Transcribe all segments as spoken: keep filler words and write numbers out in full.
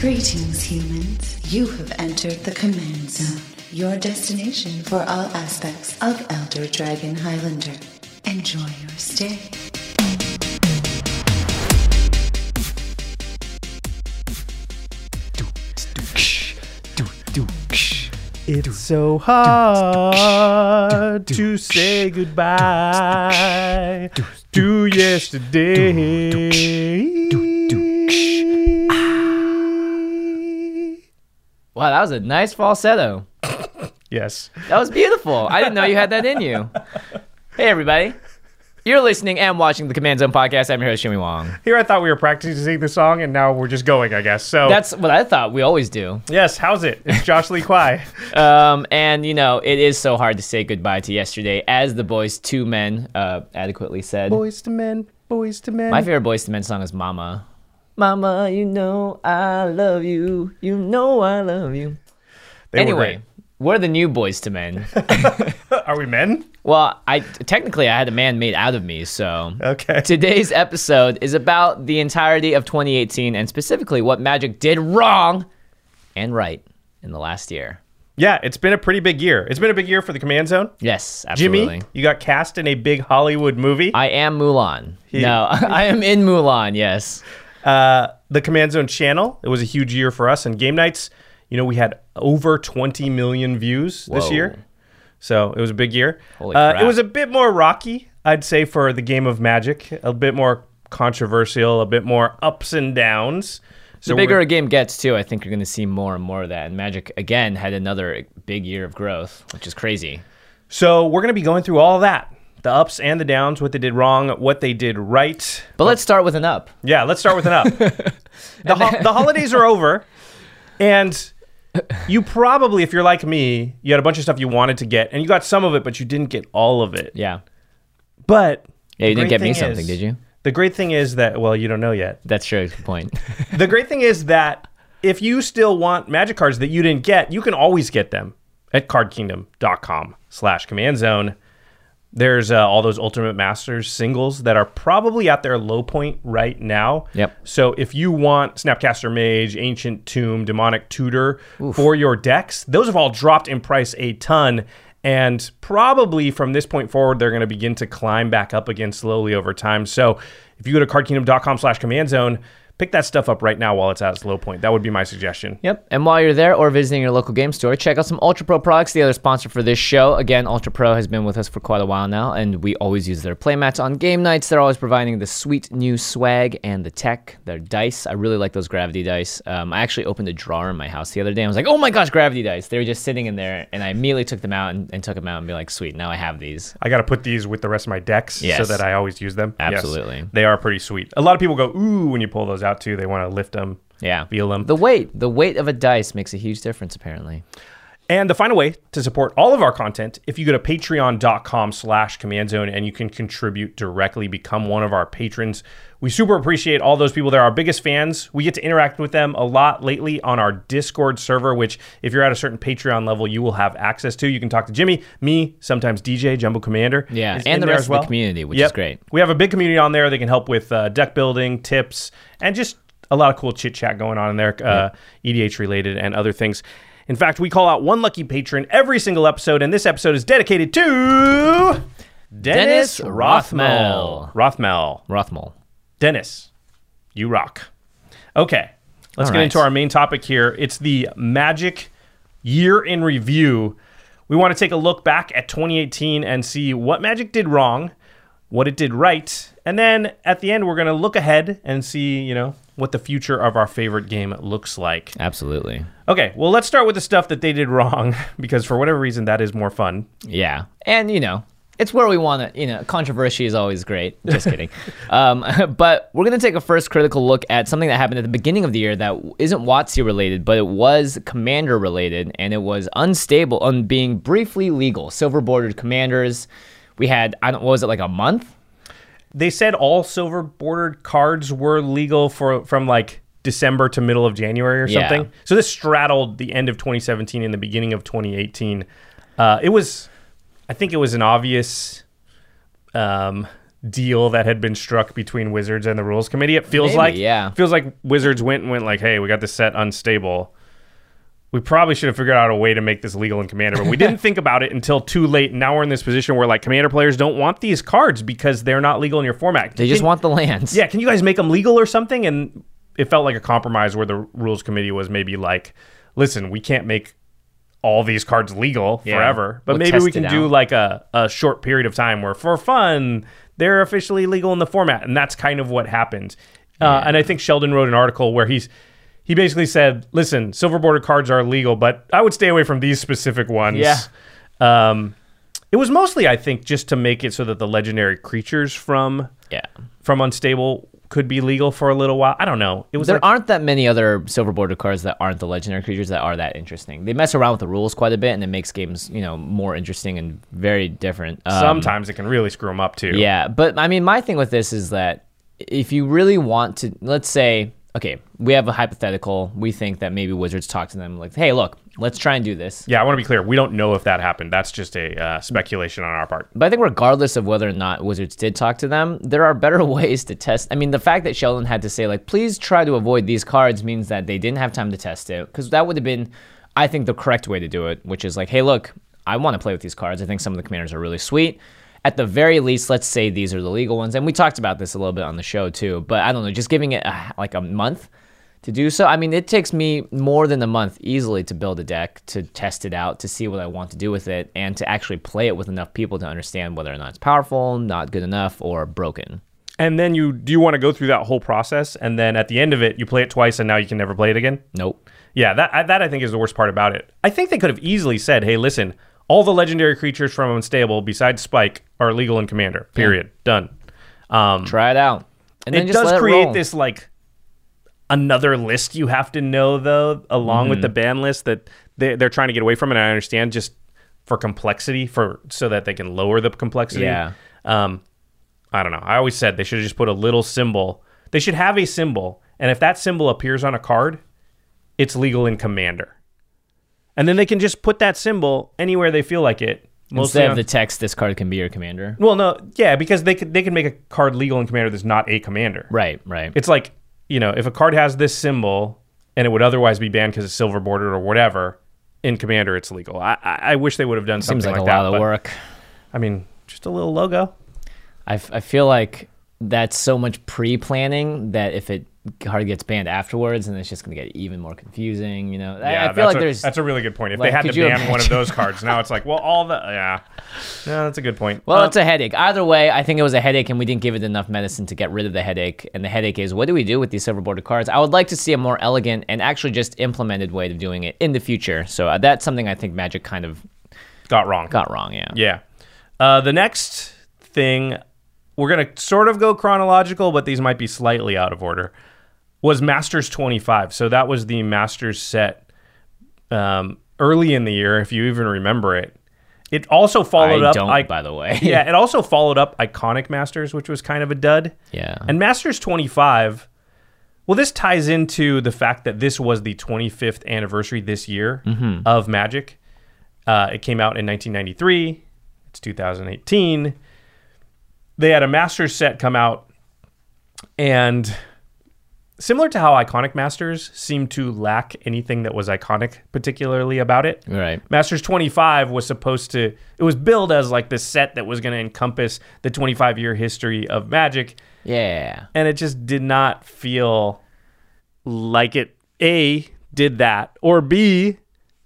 Greetings, humans. You have entered the Command Zone, your destination for all aspects of Elder Dragon Highlander. Enjoy your stay. It's so hard to say goodbye to yesterday. Wow, that was a nice falsetto. Yes. That was beautiful. I didn't know you had that in you. Hey, everybody. You're listening and watching the Command Zone podcast. I'm your host, Jimmy Wong. Here I thought we were practicing the song, and now we're just going, I guess. So That's what I thought we always do. yes, how's it? It's Josh Lee Kwai. Um, and, you know, it is so hard to say goodbye to yesterday, as the Boys to Men uh, adequately said. Boys to men, boys to men. My favorite Boys to Men song is Mama. Mama, you know I love you. You know I love you. They were Anyway, great. we're the new Boys to Men. Are we men? Well, I technically I had a man made out of me, so Okay. today's episode is about the entirety of twenty eighteen and specifically what Magic did wrong and right in the last year. Yeah, it's been a pretty big year. It's been a big year for the Command Zone. Yes, absolutely. Jimmy, you got cast in a big Hollywood movie. I am Mulan. He- No, I am in Mulan, yes. Uh, the Command Zone channel, it was a huge year for us. And Game Nights, you know, we had over twenty million views this Whoa. year. So it was a big year. Holy uh, crap. It was a bit more rocky, I'd say, for the game of Magic. A bit more controversial, a bit more ups and downs. So The bigger we're- a game gets, too, I think you're going to see more and more of that. And Magic, again, had another big year of growth, which is crazy. So we're going to be going through all that. The ups and the downs, what they did wrong, what they did right. But let's start with an up. Yeah, let's start with an up. the, ho- the holidays are over, and you probably, if you're like me, you had a bunch of stuff you wanted to get, and you got some of it, but you didn't get all of it. Yeah. But Yeah, you the didn't great get me thing something, is- did you? The great thing is that, well, you don't know yet. That's true. Good point. The great thing is that if you still want Magic cards that you didn't get, you can always get them at cardkingdom.com slash command zone. There's uh, all those Ultimate Masters singles that are probably at their low point right now. Yep. So if you want Snapcaster Mage, Ancient Tomb, Demonic Tutor for your decks, those have all dropped in price a ton. And probably from this point forward, they're going to begin to climb back up again slowly over time. So if you go to cardkingdom.com slash command zone, pick that stuff up right now while it's at its low point. That would be my suggestion. Yep. And while you're there or visiting your local game store, check out some Ultra Pro products, the other sponsor for this show. Again, Ultra Pro has been with us for quite a while now, and we always use their playmats on game nights. They're always providing the sweet new swag and the tech, their dice. I really like those gravity dice. Um, I actually opened a drawer in my house the other day. I was like, oh my gosh, gravity dice. They were just sitting in there, and I immediately took them out and, and took them out and be like, sweet, now I have these. I got to put these with the rest of my decks Yes. so that I always use them. Yes, Absolutely. they are pretty sweet. A lot of people go, ooh, when you pull those out too. They want to lift them, Yeah. feel them. The weight, the weight of a dice makes a huge difference, apparently. And the final way to support all of our content, if you go to patreon.com slash command zone and you can contribute directly, become one of our patrons. We super appreciate all those people. They're our biggest fans. We get to interact with them a lot lately on our Discord server, which if you're at a certain Patreon level, you will have access to. You can talk to Jimmy, me, sometimes D J, Jumbo Commander. Yeah, is and in the there rest as of well. the community, which Yep. is great. We have a big community on there. They can help with uh, deck building, tips, and just a lot of cool chit chat going on in there, uh, E D H related and other things. In fact, we call out one lucky patron every single episode, and this episode is dedicated to Dennis, Dennis Rothmel. Rothmel. Rothmel. Dennis, you rock. Okay, let's All get right. into our main topic here. It's the Magic Year in Review. We want to take a look back at twenty eighteen and see what Magic did wrong, what it did right, and then at the end, we're going to look ahead and see, you know, what the future of our favorite game looks like. Absolutely. Okay, well, let's start with the stuff that they did wrong, because for whatever reason, that is more fun. Yeah. And, you know, it's where we want to, you know, controversy is always great. Just kidding. um, but we're going to take a first critical look at something that happened at the beginning of the year that isn't WotC related, but it was Commander related, and it was unstable on being briefly legal. Silver bordered Commanders. We had, I don't, what was it, like a month? They said all silver bordered cards were legal for from like December to middle of January or Yeah. something. So this straddled the end of twenty seventeen and the beginning of twenty eighteen. Uh, it was, I think it was an obvious um, deal that had been struck between Wizards and the Rules Committee. It feels Maybe, like yeah. feels like Wizards went and went like, hey, we got this set unstable. We probably should have figured out a way to make this legal in Commander, but we didn't think about it until too late. And now we're in this position where like Commander players don't want these cards because they're not legal in your format. They just Can- want the lands. Yeah, can you guys make them legal or something? And it felt like a compromise where the Rules Committee was maybe like, listen, we can't make all these cards legal Yeah. forever, but We'll maybe test we can it do out. like a, a short period of time where for fun, they're officially legal in the format. And that's kind of what happened. Uh, and I think Sheldon wrote an article where he's he basically said, listen, silver bordered cards are legal, but I would stay away from these specific ones. Yeah. Um, it was mostly, I think, just to make it so that the legendary creatures from Yeah. from Unstable could be legal for a little while. I don't know. It was There like, aren't that many other silver border cards that aren't the legendary creatures that are that interesting. They mess around with the rules quite a bit, and it makes games, you know, more interesting and very different. Um, sometimes it can really screw them up too. Yeah, but I mean, my thing with this is that if you really want to, let's say, okay, we have a hypothetical. We think that maybe Wizards talk to them like, hey, look, let's try and do this. Yeah, I want to be clear. We don't know if that happened. That's just a uh, speculation on our part. But I think regardless of whether or not Wizards did talk to them, there are better ways to test. I mean, the fact that Sheldon had to say, like, please try to avoid these cards means that they didn't have time to test it. Because that would have been, I think, the correct way to do it, which is like, hey, look, I want to play with these cards. I think some of the commanders are really sweet. At the very least, let's say these are the legal ones. And we talked about this a little bit on the show, too. But I don't know, just giving it a, like a month to do so. I mean, it takes me more than a month easily to build a deck, to test it out, to see what I want to do with it, and to actually play it with enough people to understand whether or not it's powerful, not good enough, or broken. And then you do you want to go through that whole process, and then at the end of it, you play it twice, and now you can never play it again? Nope. Yeah, that I, that I think is the worst part about it. I think they could have easily said, hey, listen, all the legendary creatures from Unstable besides Spike are legal in Commander. Period. Yeah. Done. Um, Try it out. And then it just does let create it roll. this like another list you have to know though, along mm-hmm. with the ban list that they, they're trying to get away from. And I understand just for complexity, for so that they can lower the complexity. Yeah. Um, I don't know. I always said they should have just put a little symbol. They should have a symbol, and if that symbol appears on a card, it's legal in Commander. And then they can just put that symbol anywhere they feel like it. Instead of on, the text, this card can be your commander. Well, no, yeah, because they could they can make a card legal in Commander that's not a commander. Right, right. It's like, you know, if a card has this symbol and it would otherwise be banned because it's silver bordered or whatever, in Commander it's legal. I I, I wish they would have done something Seems like, like a that. lot of but, work. I mean, just a little logo. I, f- I feel like that's so much pre-planning that if it card gets banned afterwards, and it's just going to get even more confusing, you know. Yeah, I, I feel like a, there's that's a really good point. If like, they had to could you ban one of imagine? those cards, now it's like, well, all the yeah, no, that's a good point. Well, Um, it's a headache. Either way, I think it was a headache, and we didn't give it enough medicine to get rid of the headache. And the headache is, what do we do with these silver bordered cards? I would like to see a more elegant and actually just implemented way of doing it in the future. So uh, that's something I think Magic kind of got wrong. got wrong. Yeah. Yeah. Uh, the next thing, we're gonna sort of go chronological, but these might be slightly out of order. Was Masters twenty-five. So that was the Masters set um, early in the year, if you even remember it. It also followed I up. don't, I, by the way. yeah, it also followed up Iconic Masters, which was kind of a dud. Yeah. And Masters twenty-five. Well, this ties into the fact that this was the twenty-fifth anniversary this year Mm-hmm. of Magic. Uh, it came out in nineteen ninety-three. It's two thousand eighteen. They had a Masters set come out, and similar to how Iconic Masters seemed to lack anything that was iconic particularly about it. Right. Masters twenty-five was supposed to, it was billed as like this set that was going to encompass the twenty-five year history of Magic. Yeah. And it just did not feel like it, A, did that, or B,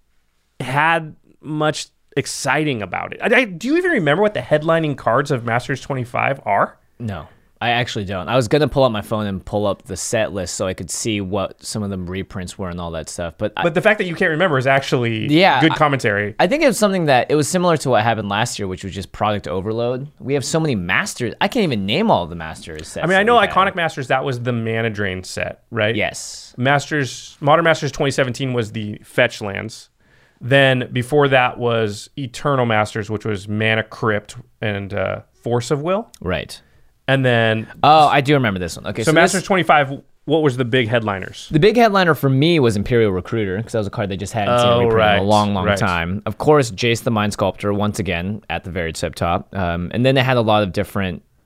had much exciting about it. I, I, do you even remember what the headlining cards of Masters twenty-five are? No, I actually don't. I was going to pull up my phone and pull up the set list so I could see what some of the reprints were and all that stuff. But, I, But the fact that you can't remember is actually Yeah, good I- commentary. I think it was something that it was similar to what happened last year, which was just product overload. We have so many masters. I can't even name all of the masters sets. I mean, I that know we've Iconic had. Masters, that was the Mana Drain set, right? Yes. Masters, Modern Masters twenty seventeen was the Fetch lands. Then before that was Eternal Masters, which was Mana Crypt and uh, Force of Will. Right. And then, Oh, I do remember this one. Okay, so, so, Masters this- twenty-five, what was the big headliners? the big headliner for me was Imperial Recruiter, because that was a card they just hadn't seen Oh, reprint in right, a long, long right. time. Of course, Jace the Mind Sculptor, once again, at the very tip top. Um, and then they had a lot of different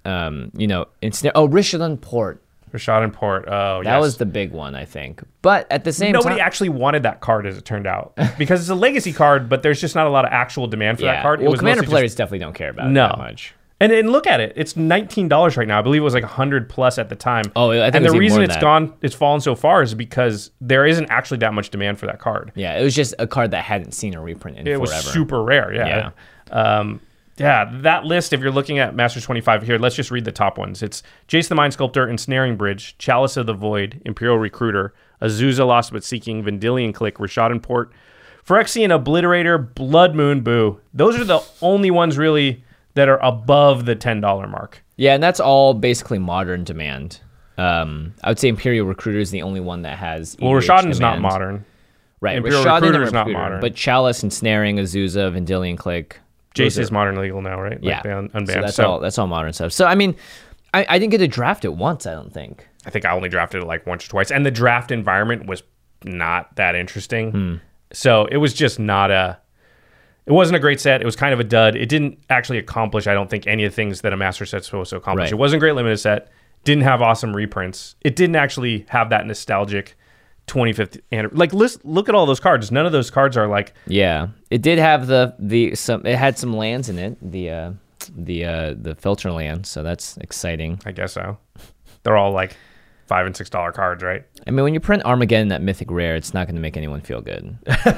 um, you know, ensnare. Oh, Rishadan Port. Rashad and Port. Oh, That yes. was the big one, I think. But at the same Nobody time, actually wanted that card, as it turned out, because it's a legacy card, but there's just not a lot of actual demand for yeah. that card. It Well, was Commander mostly players just, definitely don't care about no. it that much. And, and look at it. It's nineteen dollars right now. I believe it was like one hundred plus at the time. Oh, I think and it was the even reason more it's than that. gone, it's fallen so far is because there isn't actually that much demand for that card. Yeah, it was just a card that hadn't seen a reprint in It forever. was super rare. Yeah. Yeah. Um, yeah. That list, if you're looking at Masters twenty-five here, let's just read the top ones. It's Jace the Mind Sculptor, Ensnaring Bridge, Chalice of the Void, Imperial Recruiter, Azusa Lost But Seeking, Vendilion Click, Rishadan Port, Phyrexian Obliterator, Blood Moon, Boo. Those are the only ones really that are above the ten dollars mark. Yeah, and that's all basically modern demand. Um, I would say Imperial Recruiter is the only one that has. Well, E D H Rishadan's not demand. modern. Right, Imperial Rishadan and Recruiter is not Recruiter, modern. But Chalice and Snaring, Azusa, Vendilion Click. Jace those is are- modern legal now, right? Like Yeah, they un- so unbanned. that's So all. That's all modern stuff. So I mean, I, I didn't get to draft it once. I don't think. I think I only drafted it like once or twice, and the draft environment was not that interesting. Hmm. So it was just not a. It wasn't a great set. It was kind of a dud. It didn't actually accomplish, I don't think, any of the things that a master set's supposed to accomplish. Right. It wasn't a great limited set. Didn't have awesome reprints. It didn't actually have that nostalgic twenty-fifth and like list, look at all those cards. None of those cards are like Yeah, it did have the the some. It had some lands in it. The uh, the uh, the filter land. So that's exciting. I guess so. They're all like five and six dollar cards, right? I mean, when you print Armageddon that mythic rare, it's not going to make anyone feel good.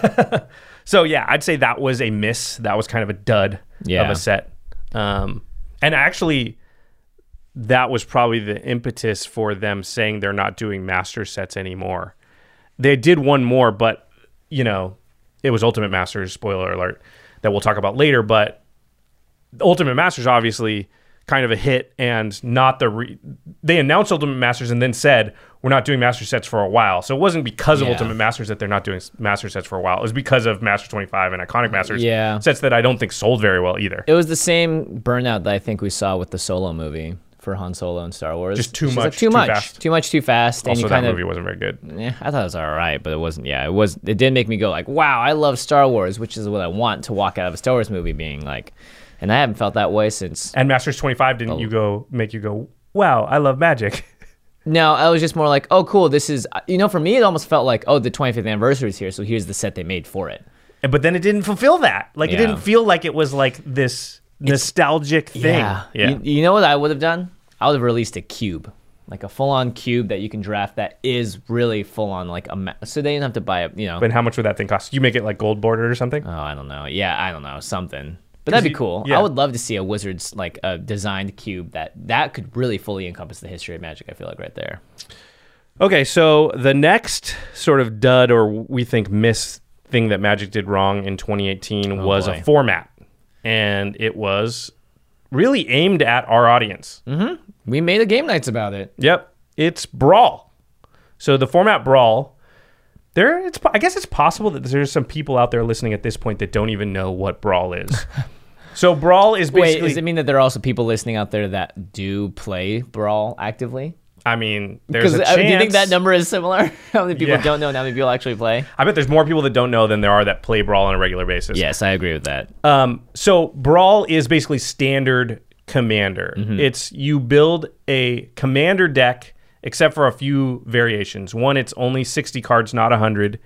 So yeah, I'd say that was a miss. That was kind of a dud Yeah. of a set. Um, and actually, that was probably the impetus for them saying they're not doing master sets anymore. They did one more, but you know, it was Ultimate Masters. Spoiler alert, that we'll talk about later. But Ultimate Masters obviously kind of a hit, and not the re- they announced Ultimate Masters and then said we're not doing master sets for a while. So it wasn't because of Yeah. Ultimate Masters that they're not doing master sets for a while. It was because of Master twenty-five and Iconic Masters Yeah. sets that I don't think sold very well either. It was the same burnout that I think we saw with the Solo movie for Han Solo and Star Wars. Just too It's much, like, too, too much, fast. too much, too fast. And Also, you that kind of, movie wasn't very good. yeah, I thought it was all right, but it wasn't. Yeah, it was. It did make me go like, "Wow, I love Star Wars," which is what I want to walk out of a Star Wars movie being like. And I haven't felt that way since. And Masters twenty-five didn't Oh. you go make you go, wow, I love Magic. No, I was just more like, "Oh, cool. This is." You know, for me, it almost felt like, "Oh, the twenty-fifth anniversary is here, so here's the set they made for it." And- but then it didn't fulfill that. Like it Yeah. didn't feel like it was like this nostalgic thing. Yeah. Yeah. You, you know what I would have done? I would have released a cube, like a full-on cube that you can draft that is really full-on, like a. Ma- so they didn't have to buy a, you know. But how much would that thing cost? You make it like gold bordered or something? Oh, I don't know. Yeah, I don't know. Something. But that'd be you- cool. yeah. I would love to see a Wizards like a designed cube that that could really fully encompass the history of Magic. I feel like right there. Okay, so the next sort of dud or we think miss thing that Magic did wrong in twenty eighteen was boy. a format. And it was really aimed at our audience. We made a game nights about it. Yep. It's Brawl. So the format Brawl, there it's I guess it's possible that there's some people out there listening at this point that don't even know what Brawl is. So Brawl is Wait, basically does it mean that there are also people listening out there that do play Brawl actively? I mean, there's a Because chance. do you think that number is similar? How many people Yeah. don't know and how many people actually play? I bet there's more people that don't know than there are that play Brawl on a regular basis. Yes, I agree with that. Um, so Brawl is basically standard Commander. It's you build a Commander deck, except for a few variations. One, it's only sixty cards, not one hundred.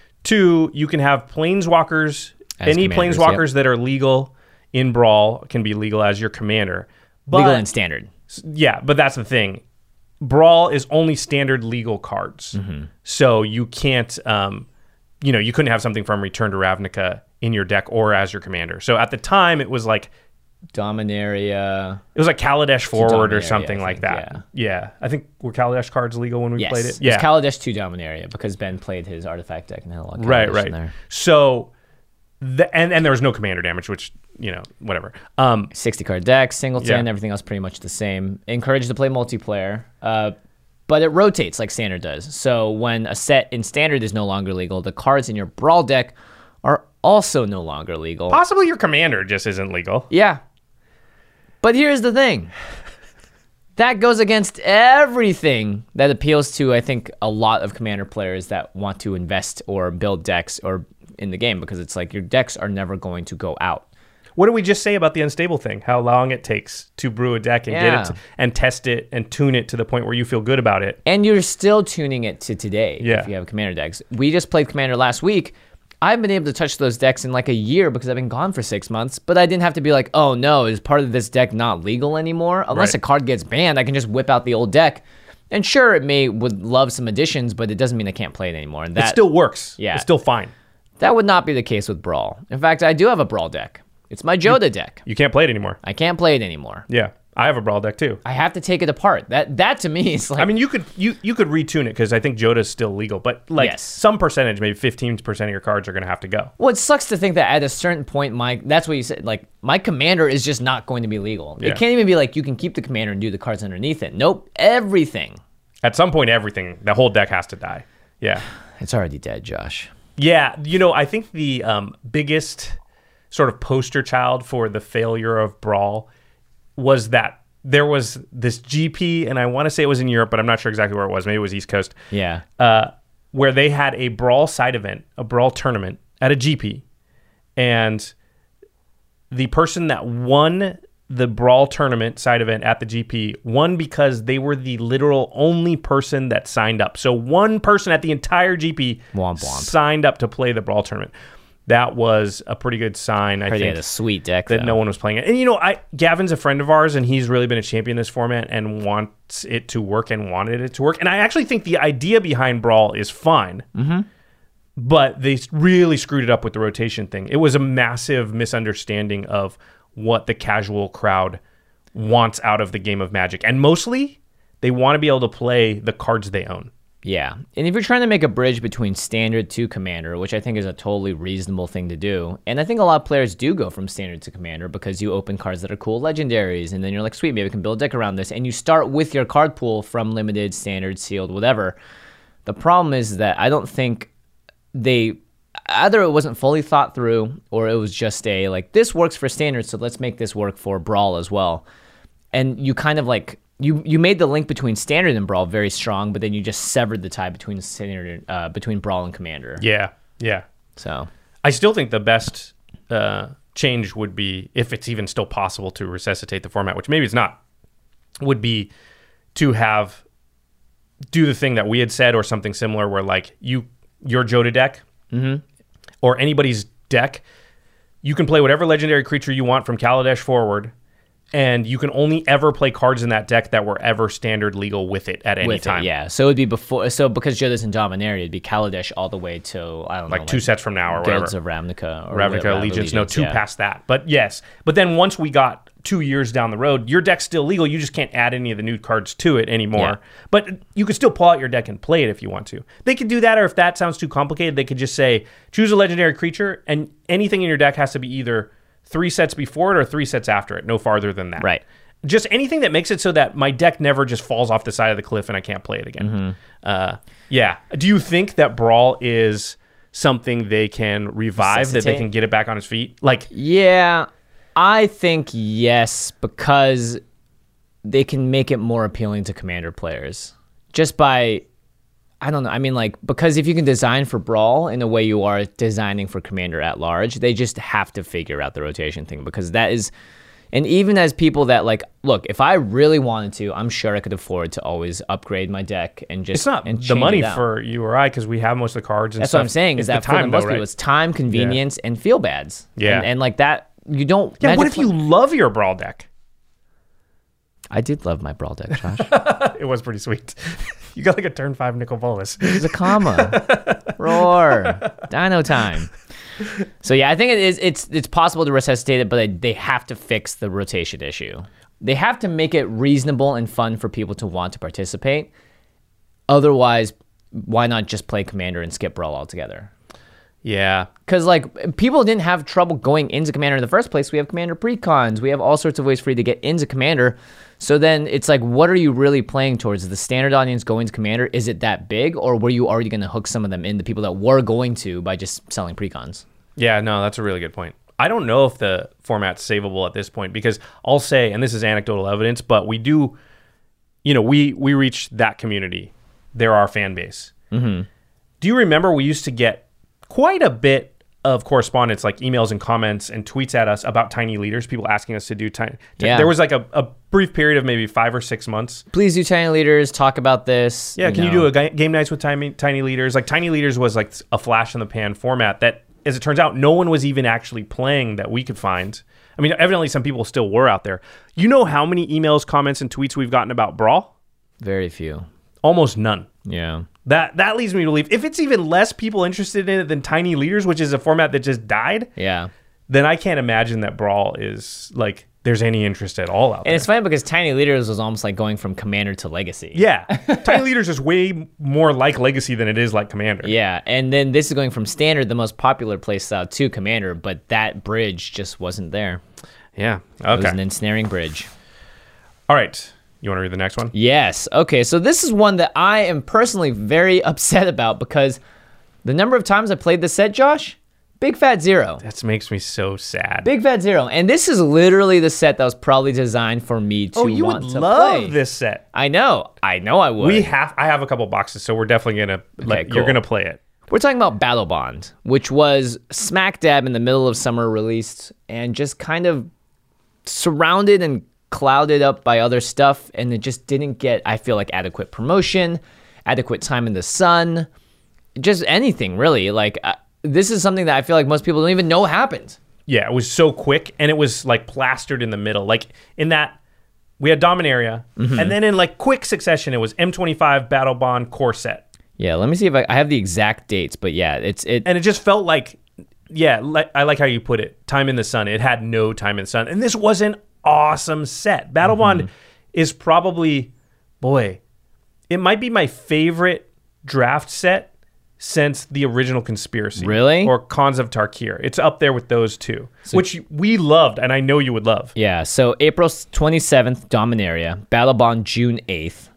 Two, you can have Planeswalkers. As any commanders, Planeswalkers that are legal in Brawl can be legal as your Commander. But, Legal and standard. yeah, but that's the thing. Brawl is only standard legal cards. So you can't, um, you know, you couldn't have something from Return to Ravnica in your deck or as your commander. So at the time, it was like, Dominaria. it was like Kaladesh Forward or Dominaria, something I like think, that. Yeah. I think, were Kaladesh cards legal when we Yes. played it? It's Yeah. Kaladesh two Dominaria because Ben played his artifact deck and had a lot of right, Kaladesh right. in there. So, the, and, and there was no commander damage, which, you know, whatever. Um, sixty card deck, singleton, Yeah. everything else pretty much the same. Encouraged to play multiplayer, uh, but it rotates like standard does. So when a set in standard is no longer legal, the cards in your Brawl deck are also no longer legal. possibly your commander just isn't legal. Yeah. But here's the thing. That goes against everything that appeals to, I think, a lot of Commander players that want to invest or build decks or in the game, because it's like your decks are never going to go out. What did we just say about the unstable thing? How long it takes to brew a deck and Yeah. get it to, and test it and tune it to the point where you feel good about it. And you're still tuning it to today Yeah. if you have Commander decks. We just played Commander last week. I've been able to touch those decks in like a year because I've been gone for six months, but I didn't have to be like, oh no, is part of this deck not legal anymore? Unless Right. a card gets banned, I can just whip out the old deck. And sure, it may would love some additions, but it doesn't mean I can't play it anymore. And that It still works. Yeah. It's still fine. that would not be the case with Brawl. In fact, I do have a Brawl deck. It's my Joda deck. You can't play it anymore. I can't play it anymore. Yeah. I have a Brawl deck too. I have to take it apart. That that to me is like I mean, you could you you could retune it because I think Joda's still legal, but like Yes. some percentage, maybe fifteen percent of your cards are going to have to go. Well, it sucks to think that at a certain point, my that's what you said. Like my commander is just not going to be legal. Yeah. It can't even be like you can keep the commander and do the cards underneath it. Nope, everything. At some point, everything, the whole deck has to die. Yeah. It's already dead, Josh. Yeah. You know, I think the um, biggest sort of poster child for the failure of Brawl was that there was this G P, and I want to say it was in Europe, but I'm not sure exactly where it was. Maybe it was East Coast. Yeah. Uh, where they had a Brawl side event, a Brawl tournament at a G P. And the person that won the Brawl tournament side event at the G P won because they were the literal only person that signed up. So one person at the entire G P Womp womp. signed up to play the Brawl tournament. That was a pretty good sign, I Pretty think, had a sweet deck that though. no one was playing it. And you know, I Gavin's a friend of ours, and he's really been a champion in this format and wants it to work and wanted it to work. And I actually think the idea behind Brawl is fine. Mm-hmm. But they really screwed it up with the rotation thing. It was a massive misunderstanding of what the casual crowd wants out of the game of Magic. And mostly, they want to be able to play the cards they own. Yeah. And if you're trying to make a bridge between standard to commander, which I think is a totally reasonable thing to do, and I think a lot of players do go from standard to commander because you open cards that are cool legendaries, and then you're like, sweet, maybe we can build a deck around this, and you start with your card pool from limited, standard, sealed, whatever. The problem is that I don't think they... Either it wasn't fully thought through, or it was just a, like, this works for standard, so let's make this work for Brawl as well. And you kind of, like... You you made the link between standard and Brawl very strong, but then you just severed the tie between standard uh, between Brawl and Commander. Yeah, yeah. So I still think the best uh, change would be, if it's even still possible to resuscitate the format, which maybe it's not, would be to have do the thing that we had said or something similar, where like you your Joda deck mm-hmm. or anybody's deck, you can play whatever legendary creature you want from Kaladesh forward. And you can only ever play cards in that deck that were ever standard legal with it at any with time. it, yeah. So it would be before. So because Joda's in Dominaria, it'd be Kaladesh all the way to I don't Like know, two sets from now or whatever. Guilds of Ravnica or Ravnica whatever, Allegiance, no, two yeah. past that. But yes. But then once we got two years down the road, your deck's still legal. You just can't add any of the new cards to it anymore. Yeah. But you could still pull out your deck and play it if you want to. They could do that, or if that sounds too complicated, they could just say, choose a legendary creature, and anything in your deck has to be either three sets before it or three sets after it, no farther than that. Right. Just anything that makes it so that my deck never just falls off the side of the cliff and I can't play it again. Mm-hmm. Uh, yeah. Do you think that Brawl is something they can revive, that they Resuscitate? can get it back on its feet? Like, Yeah, I think yes, because they can make it more appealing to Commander players just by. I don't know. I mean, like, because if you can design for Brawl in the way you are designing for Commander at large, they just have to figure out the rotation thing, because that is. And even as people that, like, look, if I really wanted to, I'm sure I could afford to always upgrade my deck and just it's not and the change money it out. for you or I, because we have most of the cards and That's stuff. what I'm saying, It's is that the for the time, most though, people, right? it's time, convenience, and feel bads. Yeah. And, and like that, you don't. Yeah, what Magic if you love your Brawl deck? I did love my Brawl deck, Josh. It was pretty sweet. You got like a turn five Nicol Bolas. There's a comma. Roar. Dino time. So yeah, I think it is. It's it's possible to resuscitate it, but they, they have to fix the rotation issue. They have to make it reasonable and fun for people to want to participate. Otherwise, why not just play Commander and skip Brawl altogether? Yeah. Because like people didn't have trouble going into Commander in the first place. We have Commander precons. We have all sorts of ways for you to get into Commander. So then it's like, what are you really playing towards? Is the standard audience going to Commander? Is it that big, or were you already going to hook some of them in, the people that were going to, by just selling precons? Yeah, no, that's a really good point. I don't know if the format's savable at this point, because I'll say, and this is anecdotal evidence, but we do, you know, we we reach that community. They're our fan base. Mm-hmm. Do you remember we used to get quite a bit of correspondence, like emails and comments and tweets at us about Tiny Leaders, people asking us to do tiny. Yeah. There was like a, a brief period of maybe five or six months. Please do Tiny Leaders. Talk about this. Yeah, you can know. you do a ga- game nights with tiny, tiny Leaders? Like Tiny Leaders was like a flash in the pan format that, as it turns out, no one was even actually playing that we could find. I mean, evidently some people still were out there. You know how many emails, comments, and tweets we've gotten about Brawl? Very few. Almost none. Yeah. That that leads me to believe if it's even less people interested in it than Tiny Leaders, which is a format that just died, Yeah. then I can't imagine that Brawl is like there's any interest at all out And there. it's funny because Tiny Leaders was almost like going from Commander to Legacy. Yeah, Tiny Leaders is way more like Legacy than it is like Commander. Yeah, and then this is going from Standard, the most popular playstyle, to Commander, but that bridge just wasn't there. Yeah. It was Okay. an ensnaring bridge. All right. You want to read the next one? Yes. Okay, so this is one that I am personally very upset about because the number of times I played this set, Josh, big fat zero. That makes me so sad. Big fat zero. And this is literally the set that was probably designed for me to oh, you want would to love play. this set. I know. I know I would. We have. I have a couple boxes, so we're definitely gonna. like, cool. You're gonna play it. We're talking about Battle Bond, which was smack dab in the middle of summer released and just kind of surrounded and clouded up by other stuff, and it just didn't get, I feel like, adequate promotion, adequate time in the sun, just anything really. Like uh, this is something that I feel like most people don't even know happened. Yeah, it was so quick, and it was like plastered in the middle. Like in that, we had Dominaria, Mm-hmm. and then in like quick succession, it was M twenty-five Battle Bond Core Set, Yeah, let me see if I, I have the exact dates, but yeah, it's it. and it just felt like, yeah, like, I like how you put it. Time in the sun. It had no time in the sun, and this was an awesome set. Battle Bond Mm-hmm. is probably, boy, it might be my favorite draft set since the original Conspiracy. Really? Or Khans of Tarkir. It's up there with those two, which we loved, and I know you would love. Yeah, so April twenty-seventh, Dominaria, Battle Bond June eighth.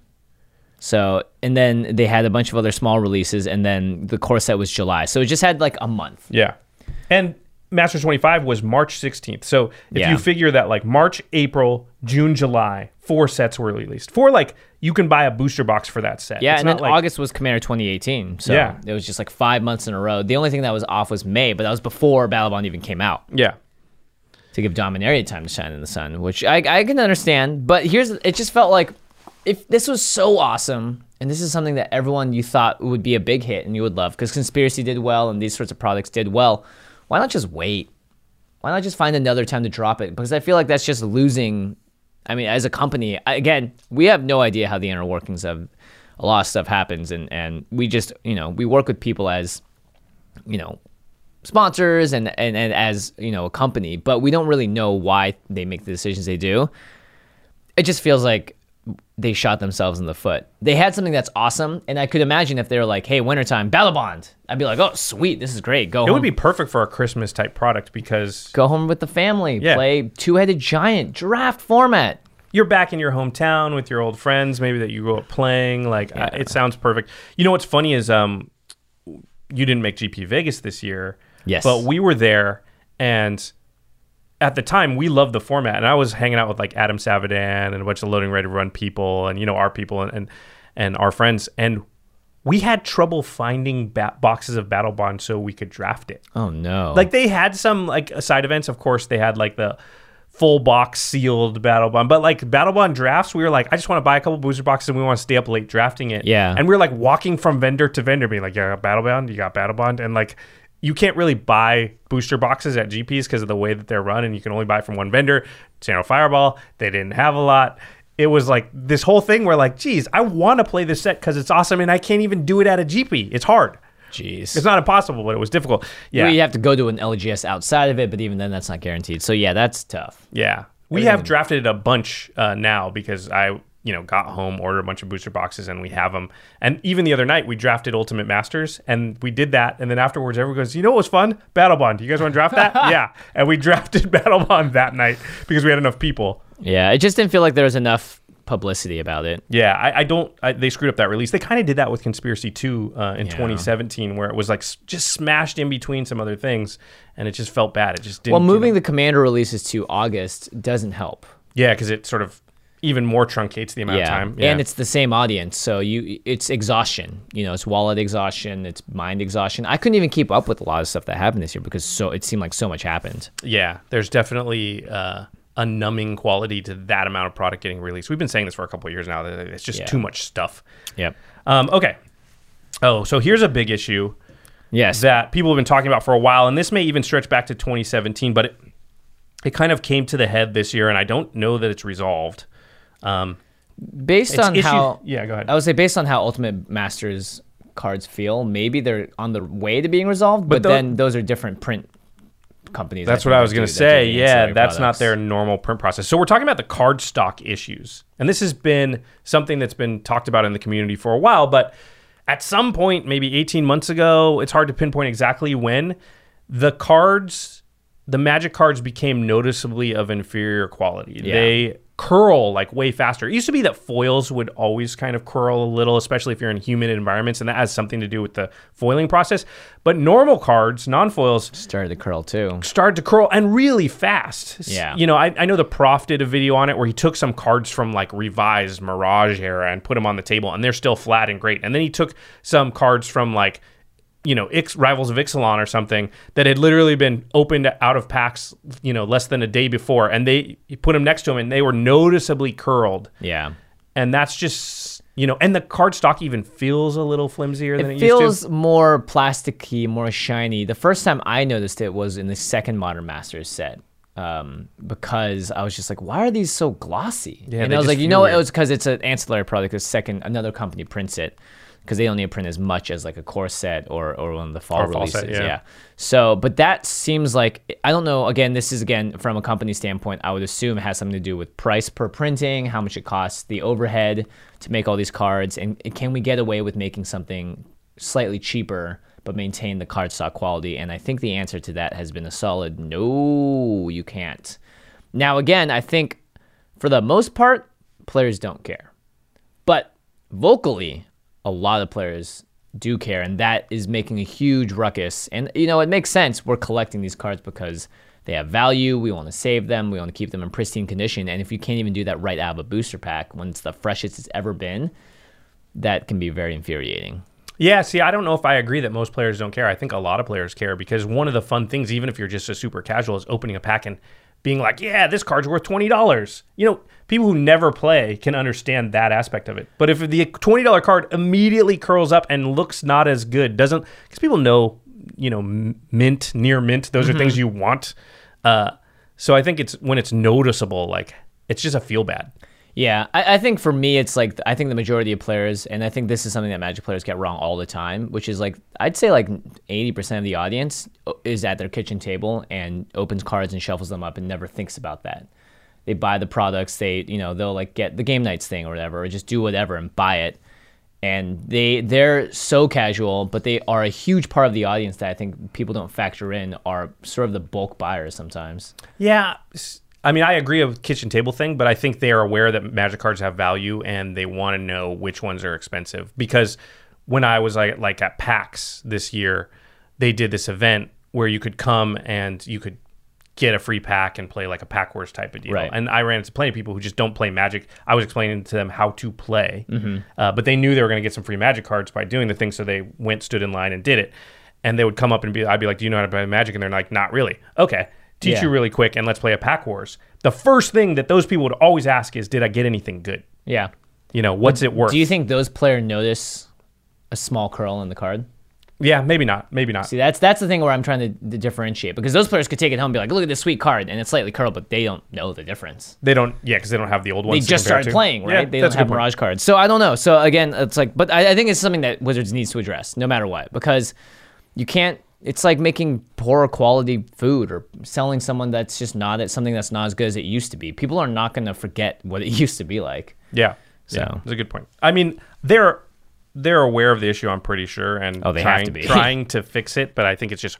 So, and then they had a bunch of other small releases, and then the core set was July. So it just had like a month. Yeah. And Masters twenty-five was March sixteenth. So if Yeah. you figure that like March, April, June, July, four sets were released. Four, like, you can buy a booster box for that set. Yeah, It's and not then like, August was Commander twenty eighteen. So Yeah. it was just like five months in a row. The only thing that was off was May, but that was before Battle Bond even came out Yeah. to give Dominaria time to shine in the sun, which I, I can understand. But here's, it just felt like if this was so awesome, and this is something that everyone you thought would be a big hit and you would love, because Conspiracy did well and these sorts of products did well, why not just wait? Why not just find another time to drop it? Because I feel like that's just losing. I mean, as a company, I- again, we have no idea how the inner workings of a lot of stuff happens, and, and we just, you know, we work with people as, you know, sponsors and, and, and as, you know, a company, but we don't really know why they make the decisions they do. It just feels like they shot themselves in the foot. They had something that's awesome, and I could imagine if they were like, hey, wintertime, Battle Bond, I'd be like, oh, sweet, this is great. Go It home. would be perfect for a Christmas type product because Go home with the family, Yeah. play Two-Headed Giant, draft format. you're back in your hometown with your old friends, maybe that you grew up playing. Like, uh, it sounds perfect. You know what's funny is um, you didn't make G P Vegas this year. Yes. But we were there, and at the time, we loved the format. And I was hanging out with, like, Adam Savadan and a bunch of Loading Ready to Run people and, you know, our people and and, and our friends. And we had trouble finding ba- boxes of Battle Bond so we could draft it. Oh, no. Like, they had some, like, side events. Of course, they had, like, the full box sealed Battle Bond. But, like, Battle Bond drafts, we were like, I just want to buy a couple booster boxes and we want to stay up late drafting it. Yeah. And we were, like, walking from vendor to vendor being like, you got Battle Bond? You got Battle Bond? And, like, you can't really buy booster boxes at G Ps because of the way that they're run, and you can only buy from one vendor. Channel Fireball, they didn't have a lot. It was like this whole thing where, like, geez, I want to play this set because it's awesome, and I can't even do it at a G P. It's hard. Jeez. It's not impossible, but it was difficult. Yeah. Well, you have to go to an L G S outside of it, but even then, that's not guaranteed. So, yeah, that's tough. Yeah. We have drafted a bunch uh, now because I, you know, got home, ordered a bunch of booster boxes, and we have them. And even the other night, we drafted Ultimate Masters, and we did that. And then afterwards, everyone goes, you know what was fun? Battle Bond. You guys want to draft that? Yeah. And we drafted Battle Bond that night because we had enough people. Yeah, it just didn't feel like there was enough publicity about it. Yeah, I, I don't. I, they screwed up that release. They kind of did that with Conspiracy two uh, in Yeah. twenty seventeen, where it was like s- just smashed in between some other things, and it just felt bad. It just didn't. Well, you moving know- the Commander releases to August doesn't help. yeah, because it sort of even more truncates the amount yeah. of time. And it's the same audience, so you it's exhaustion. You know, it's wallet exhaustion, it's mind exhaustion. I couldn't even keep up with a lot of stuff that happened this year because so it seemed like so much happened. Yeah, there's definitely uh, a numbing quality to that amount of product getting released. We've been saying this for a couple of years now. That it's just Yeah. too much stuff. Yep. Um, okay. Oh, so here's a big issue Yes. that people have been talking about for a while, and this may even stretch back to twenty seventeen, but it, it kind of came to the head this year, and I don't know that it's resolved. Um, Based it's on issue- how Yeah, go ahead. I would say based on how Ultimate Masters cards feel, maybe they're on the way to being resolved, but, But tho- then those are different print companies. That's I what think, I was that going do- to that do say. the Yeah, ancillary that's not products. their normal print process. So we're talking about the card stock issues. And this has been something that's been talked about in the community for a while, but at some point, maybe eighteen months ago, it's hard to pinpoint exactly when, the cards, the Magic cards became noticeably of inferior quality. Yeah. They curl like way faster. It used to be that foils would always kind of curl a little, especially if you're in humid environments, and that has something to do with the foiling process. But normal cards, non-foils, Started to curl too. started to curl and really fast. Yeah. You know, I, I know the Prof did a video on it where he took some cards from like revised Mirage era and put them on the table, and they're still flat and great. And then he took some cards from like, you know, Ix, Rivals of Ixalan or something that had literally been opened out of packs, you know, less than a day before. And they he put them next to him and they were noticeably curled. Yeah. And that's just, you know, and the card stock even feels a little flimsier than it It used to. feels more plasticky, more shiny. The first time I noticed it was in the second Modern Masters set. Um, because I was just like, why are these so glossy? Yeah, and they I was just like, you feel know, weird. it was because it's an ancillary product. A second, another company prints it because they don't need to print as much as like a core set or or one of the fall Or fall releases. set, yeah. yeah. So, but that seems like I don't know. Again, this is again from a company standpoint. I would assume it has something to do with price per printing, how much it costs, the overhead to make all these cards, and can we get away with making something slightly cheaper but maintain the card stock quality? And I think the answer to that has been a solid no, you can't. Now, again, I think for the most part, players don't care. But vocally, a lot of players do care, and that is making a huge ruckus. And, you know, it makes sense. We're collecting these cards because they have value. We want to save them. We want to keep them in pristine condition. And if you can't even do that right out of a booster pack when it's the freshest it's ever been, that can be very infuriating. Yeah, see, I don't know if I agree that most players don't care. I think a lot of players care because one of the fun things, even if you're just a super casual, is opening a pack and being like, yeah, this card's worth twenty dollars. You know, people who never play can understand that aspect of it. But if the twenty dollars card immediately curls up and looks not as good, doesn't, because people know, you know, m- mint, near mint, those Mm-hmm. are things you want. Uh, so I think it's when it's noticeable, like, it's just a feel bad. Yeah, I, I think for me, it's like, I think the majority of players, and I think this is something that Magic players get wrong all the time, which is like, I'd say like eighty percent of the audience is at their kitchen table and opens cards and shuffles them up and never thinks about that. They buy the products, they, you know, they'll like get the game nights thing or whatever, or just do whatever and buy it. And they, they're so casual, but they are a huge part of the audience that I think people don't factor in are sort of the bulk buyers sometimes. Yeah, s- I mean, I agree with kitchen table thing, but I think they are aware that Magic cards have value and they want to know which ones are expensive. Because when I was like like at PAX this year, they did this event where you could come and you could get a free pack and play like a pack wars type of deal. Right. And I ran into plenty of people who just don't play Magic. I was explaining to them how to play, Mm-hmm. uh, but they knew they were going to get some free Magic cards by doing the thing, so they went, stood in line, and did it. And they would come up and be, I'd be like, "Do you know how to play Magic?" And they're like, "Not really." Okay. Teach Yeah. you really quick and let's play a pack wars. The first thing that those people would always ask is, did I get anything good? Yeah. You know, what's it worth? Do you think those players notice a small curl in the card? Yeah, maybe not. Maybe not. See, that's that's the thing where I'm trying to, to differentiate, because those players could take it home and be like, look at this sweet card, and it's slightly curled, but they don't know the difference. They don't, yeah, because they don't have the old They ones. to just compare started to. playing, right? Yeah, they that's don't a have good point. Mirage cards. So I don't know. So again, it's like, but I, I think it's something that Wizards needs to address no matter what, because you can't, it's like making poor quality food or selling someone that's just not at something that's not as good as it used to be. People are not going to forget what it used to be like. Yeah. So. Yeah, that's a good point. I mean, they're they're aware of the issue, I'm pretty sure, and Oh, they have trying, to be. trying to fix it, but I think it's just,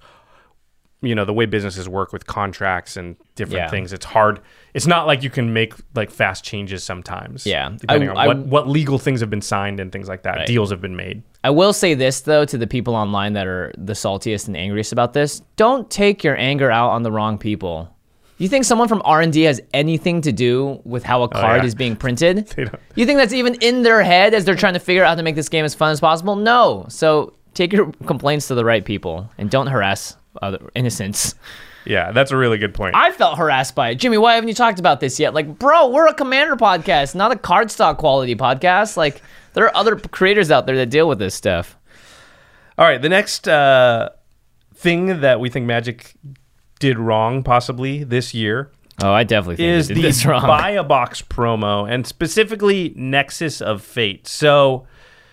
you know, the way businesses work with contracts and different Yeah. things, it's hard. It's not like you can make like fast changes sometimes. Yeah. Depending I- on I- what, what legal things have been signed and things like that. Right. Deals have been made. I will say this, though, to the people online that are the saltiest and angriest about this. Don't take your anger out on the wrong people. You think someone from R and D has anything to do with how a card yeah. is being printed? They don't. You think that's even in their head as they're trying to figure out how to make this game as fun as possible? No. So take your complaints to the right people and don't harass other innocents. Yeah, that's a really good point. I felt harassed by it. Jimmy, why haven't you talked about this yet? Like, bro, we're a Commander podcast, not a cardstock quality podcast. Like, there are other creators out there that deal with this stuff. All right, the next uh, thing that we think Magic did wrong possibly this year Oh, I definitely think is they did the this wrong. buy a box promo, and specifically Nexus of Fate. So,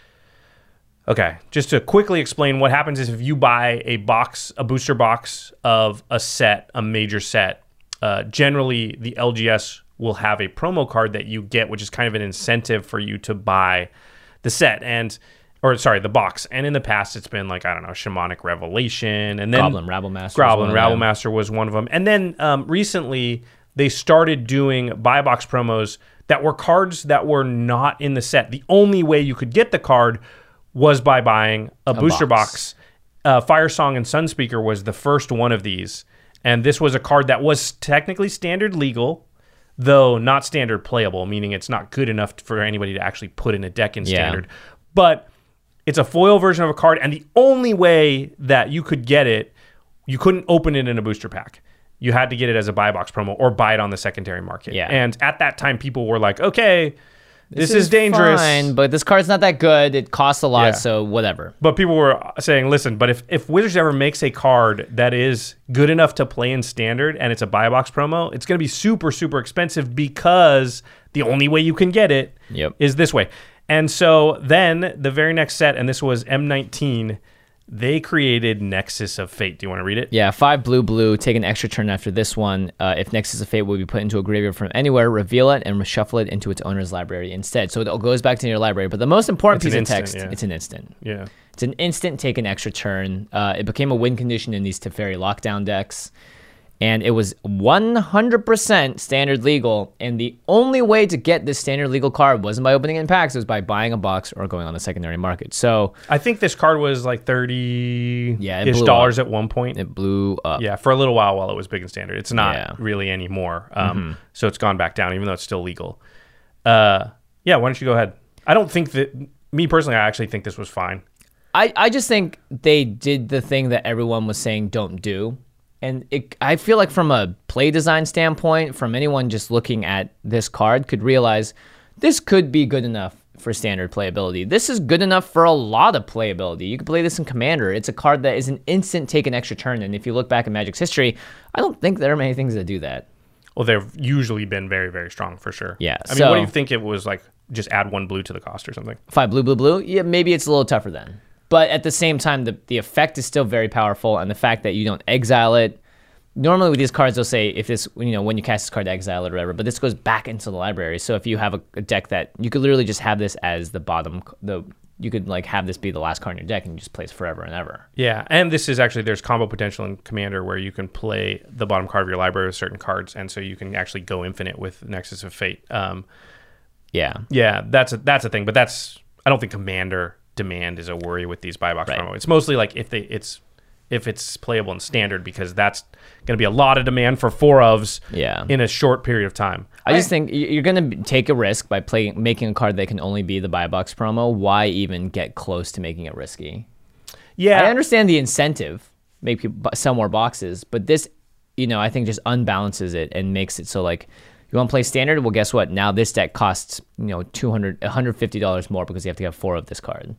okay, just to quickly explain what happens is if you buy a box, a booster box of a set, a major set, uh, generally the L G S will have a promo card that you get, which is kind of an incentive for you to buy the set. And Or, sorry, the box. And in the past, it's been like, I don't know, Shamanic Revelation. And then Goblin Rabblemaster. Goblin Rabblemaster was one of them. And then um, recently, they started doing buy box promos that were cards that were not in the set. The only way you could get the card was by buying a, a booster box. box. Uh, Fire Song and Sunspeaker was the first one of these. And this was a card that was technically standard legal, though not standard playable, meaning it's not good enough for anybody to actually put in a deck in standard. Yeah. But it's a foil version of a card, and the only way that you could get it, you couldn't open it in a booster pack. You had to get it as a buy box promo or buy it on the secondary market. Yeah. And at that time, people were like, okay, this, this is, is dangerous. Fine, but this card's not that good. It costs a lot, Yeah. so whatever. But people were saying, listen, but if, if Wizards ever makes a card that is good enough to play in standard and it's a buy box promo, it's going to be super, super expensive because the only way you can get it Yep. is this way. And so then the very next set, and this was M nineteen, they created Nexus of Fate. Do you want to read it? Yeah, five blue, blue. Take an extra turn after this one. Uh, if Nexus of Fate will be put into a graveyard from anywhere, reveal it and reshuffle it into its owner's library instead. So it goes back to your library. But the most important It's piece an of text, instant, yeah. it's an instant. Yeah. It's an instant take an extra turn. Uh, it became a win condition in these Teferi lockdown decks. And it was one hundred percent standard legal. And the only way to get this standard legal card wasn't by opening it in packs. It was by buying a box or going on the secondary market. So I think this card was like thirty Yeah, it ish blew dollars up. at one point. it blew up. Yeah, for a little while while it was big and standard. It's not Yeah. really anymore. Um, So it's gone back down, even though it's still legal. Uh, yeah, why don't you go ahead? I don't think that, me personally, I actually think this was fine. I, I just think they did the thing that everyone was saying don't do. And it, I feel like from a play design standpoint, from anyone just looking at this card could realize this could be good enough for standard playability. This is good enough for a lot of playability. You can play this in Commander. It's a card that is an instant take an extra turn. And if you look back at Magic's history, I don't think there are many things that do that. Well, they've usually been very, very strong for sure. Yeah, I mean, so- what do you think it was like? Just add one blue to the cost or something? Five blue, blue, blue. Yeah, maybe it's a little tougher then. But at the same time, the, the effect is still very powerful, and the fact that you don't exile it. Normally with these cards, they'll say if this, you know, when you cast this card, exile it or whatever. But this goes back into the library. So if you have a, a deck that you could literally just have this as the bottom, the you could like have this be the last card in your deck, and you just play it forever and ever. Yeah, and this is actually, there's combo potential in Commander where you can play the bottom card of your library with certain cards, and so you can actually go infinite with Nexus of Fate. Um, Yeah. yeah, that's a, that's a thing, but that's, I don't think Commander demand is a worry with these buy box Right. promo. It's mostly like if they it's if it's playable in standard, because that's going to be a lot of demand for four ofs Yeah. in a short period of time. I just think y- you're going to take a risk by playing making a card that can only be the buy box promo. Why even get close to making it risky? Yeah, I understand the incentive, make people bu- sell more boxes, but this, you know, I think just unbalances it and makes it so like, you want to play standard? Well, guess what? Now this deck costs, you know, two hundred dollars, one hundred fifty dollars more because you have to have four of this card.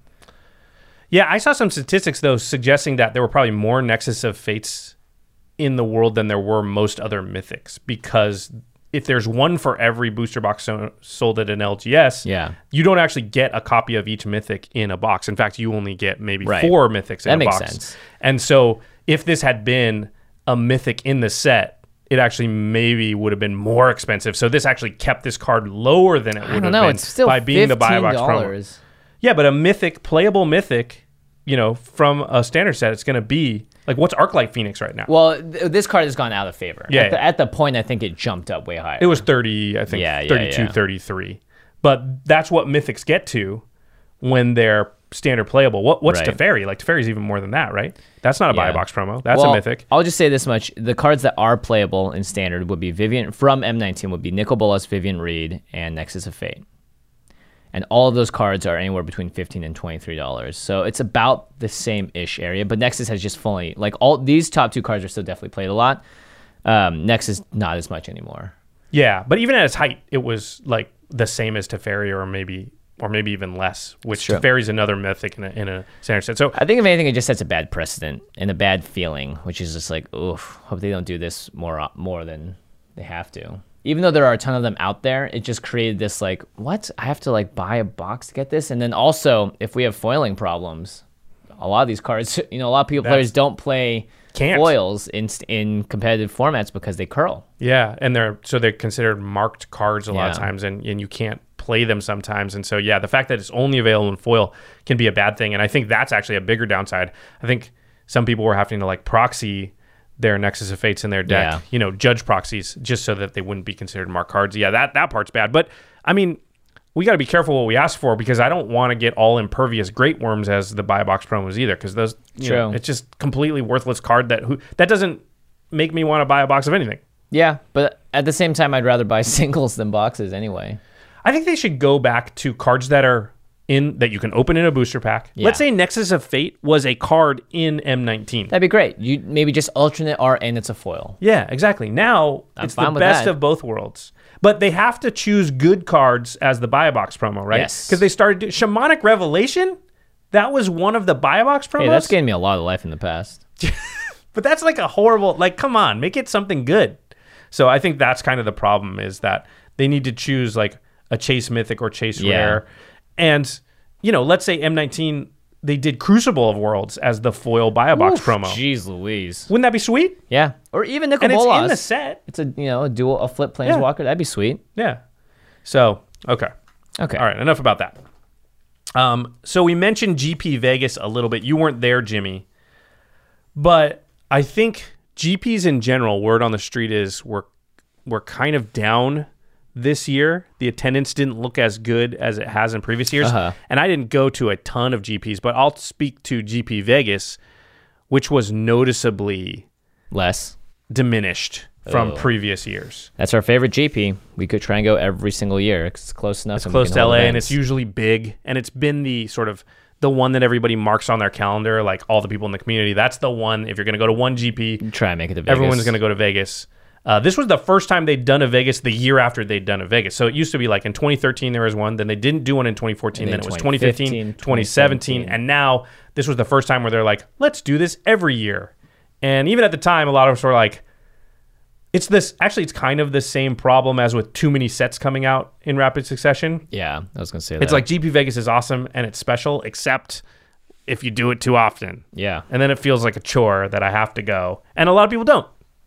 Yeah, I saw some statistics, though, suggesting that there were probably more Nexus of Fates in the world than there were most other Mythics, because if there's one for every booster box so- sold at an L G S, Yeah. you don't actually get a copy of each Mythic in a box. In fact, you only get maybe Right. four Mythics in That a makes box. sense. And so if this had been a Mythic in the set, it actually maybe would have been more expensive. So this actually kept this card lower than it would I have don't know. been It's still by being the buy box promo. fifteen dollars. Yeah, but a mythic, playable mythic, you know, from a standard set, it's going to be like, what's Arclight Phoenix right now? Well, th- this card has gone out of favor. Yeah, At the, yeah. at the point, I think it jumped up way higher. It was thirty, I think, Yeah, yeah, thirty-two, yeah. thirty-three. But that's what mythics get to when they're standard playable. What what's Right. Teferi? Like Teferi's even more than that, right? That's not a buy Yeah. a box promo. That's well, a mythic. I'll just say this much: the cards that are playable in standard would be Vivian from M nineteen would be Nicol Bolas, Vivian Reed, and Nexus of Fate. And all of those cards are anywhere between fifteen and twenty-three dollars. So it's about the same-ish area. But Nexus has just fully like all these top two cards are still definitely played a lot. Um, Nexus not as much anymore. Yeah, but even at its height, it was like the same as Teferi, or maybe or maybe even less. Which True. Teferi's another mythic in a, in a standard set. So I think if anything, it just sets a bad precedent and a bad feeling, which is just like, oof, hope they don't do this more more than they have to. Even though there are a ton of them out there, it just created this like, what? I have to like buy a box to get this? And then also, if we have foiling problems, a lot of these cards, you know, a lot of people That's- players don't play Can't. foils in in competitive formats because they curl. yeah, and they're so they're considered marked cards a lot of Yeah. times, and, and you can't play them sometimes. And so yeah, the fact that it's only available in foil can be a bad thing. And I think that's actually a bigger downside. I think some people were having to like proxy their Nexus of Fates in their deck, Yeah. you know, judge proxies just so that they wouldn't be considered marked cards. Yeah, that that part's bad. But I mean, we got to be careful what we ask for, because I don't want to get all impervious Great Worms as the buy box promos either, because those, you True. know, it's just completely worthless card that who that doesn't make me want to buy a box of anything. Yeah, but at the same time, I'd rather buy singles than boxes anyway. I think they should go back to cards that are in that you can open in a booster pack. Yeah. Let's say Nexus of Fate was a card in M nineteen. That'd be great. You maybe just alternate art and it's a foil. Yeah, exactly. Now I'm it's the fine with best that. of both worlds. But they have to choose good cards as the buy a box promo, right? Yes. Because they started do- Shamanic Revelation. That was one of the buy a box promos. Hey, that's gained me a lot of life in the past. But that's like a horrible, like, come on, make it something good. So I think that's kind of the problem, is that they need to choose like a Chase Mythic or Chase Yeah. Rare. And, you know, let's say M nineteen, they did Crucible of Worlds as the foil buy a box Oof, promo. Jeez Louise. Wouldn't that be sweet? Yeah. Or even Nicol And it's Bolas. in the set. It's a you know a dual a flip planeswalker. That'd be sweet. Yeah. So, okay. Okay. All right, enough about that. Um, so we mentioned G P Vegas a little bit. You weren't there, Jimmy. But I think G Ps in general, word on the street is we're we're kind of down this year. The attendance didn't look as good as it has in previous years. Uh-huh. And I didn't go to a ton of G Ps, but I'll speak to G P Vegas, which was noticeably Less. diminished from Oh. previous years. That's our favorite G P. We could try and go every single year. It's close enough. It's and we close can to hold L A, and events. it's usually big, and it's been the sort of the one that everybody marks on their calendar, like all the people in the community. That's the one. If you're going to go to one G P, Try and make it to Vegas. everyone's going to go to Vegas. Uh, this was the first time they'd done a Vegas the year after they'd done a Vegas. So it used to be like in twenty thirteen there was one, then they didn't do one in twenty fourteen, And then then it was twenty fifteen, twenty twenty seventeen, seventeen. and now this was the first time where they're like, let's do this every year. And even at the time, a lot of us were like, it's this, actually it's kind of the same problem as with too many sets coming out in rapid succession. Yeah, I was gonna say that. It's like G P Vegas is awesome and it's special, except if you do it too often. yeah, And then it feels like a chore that I have to go. And a lot of people don't.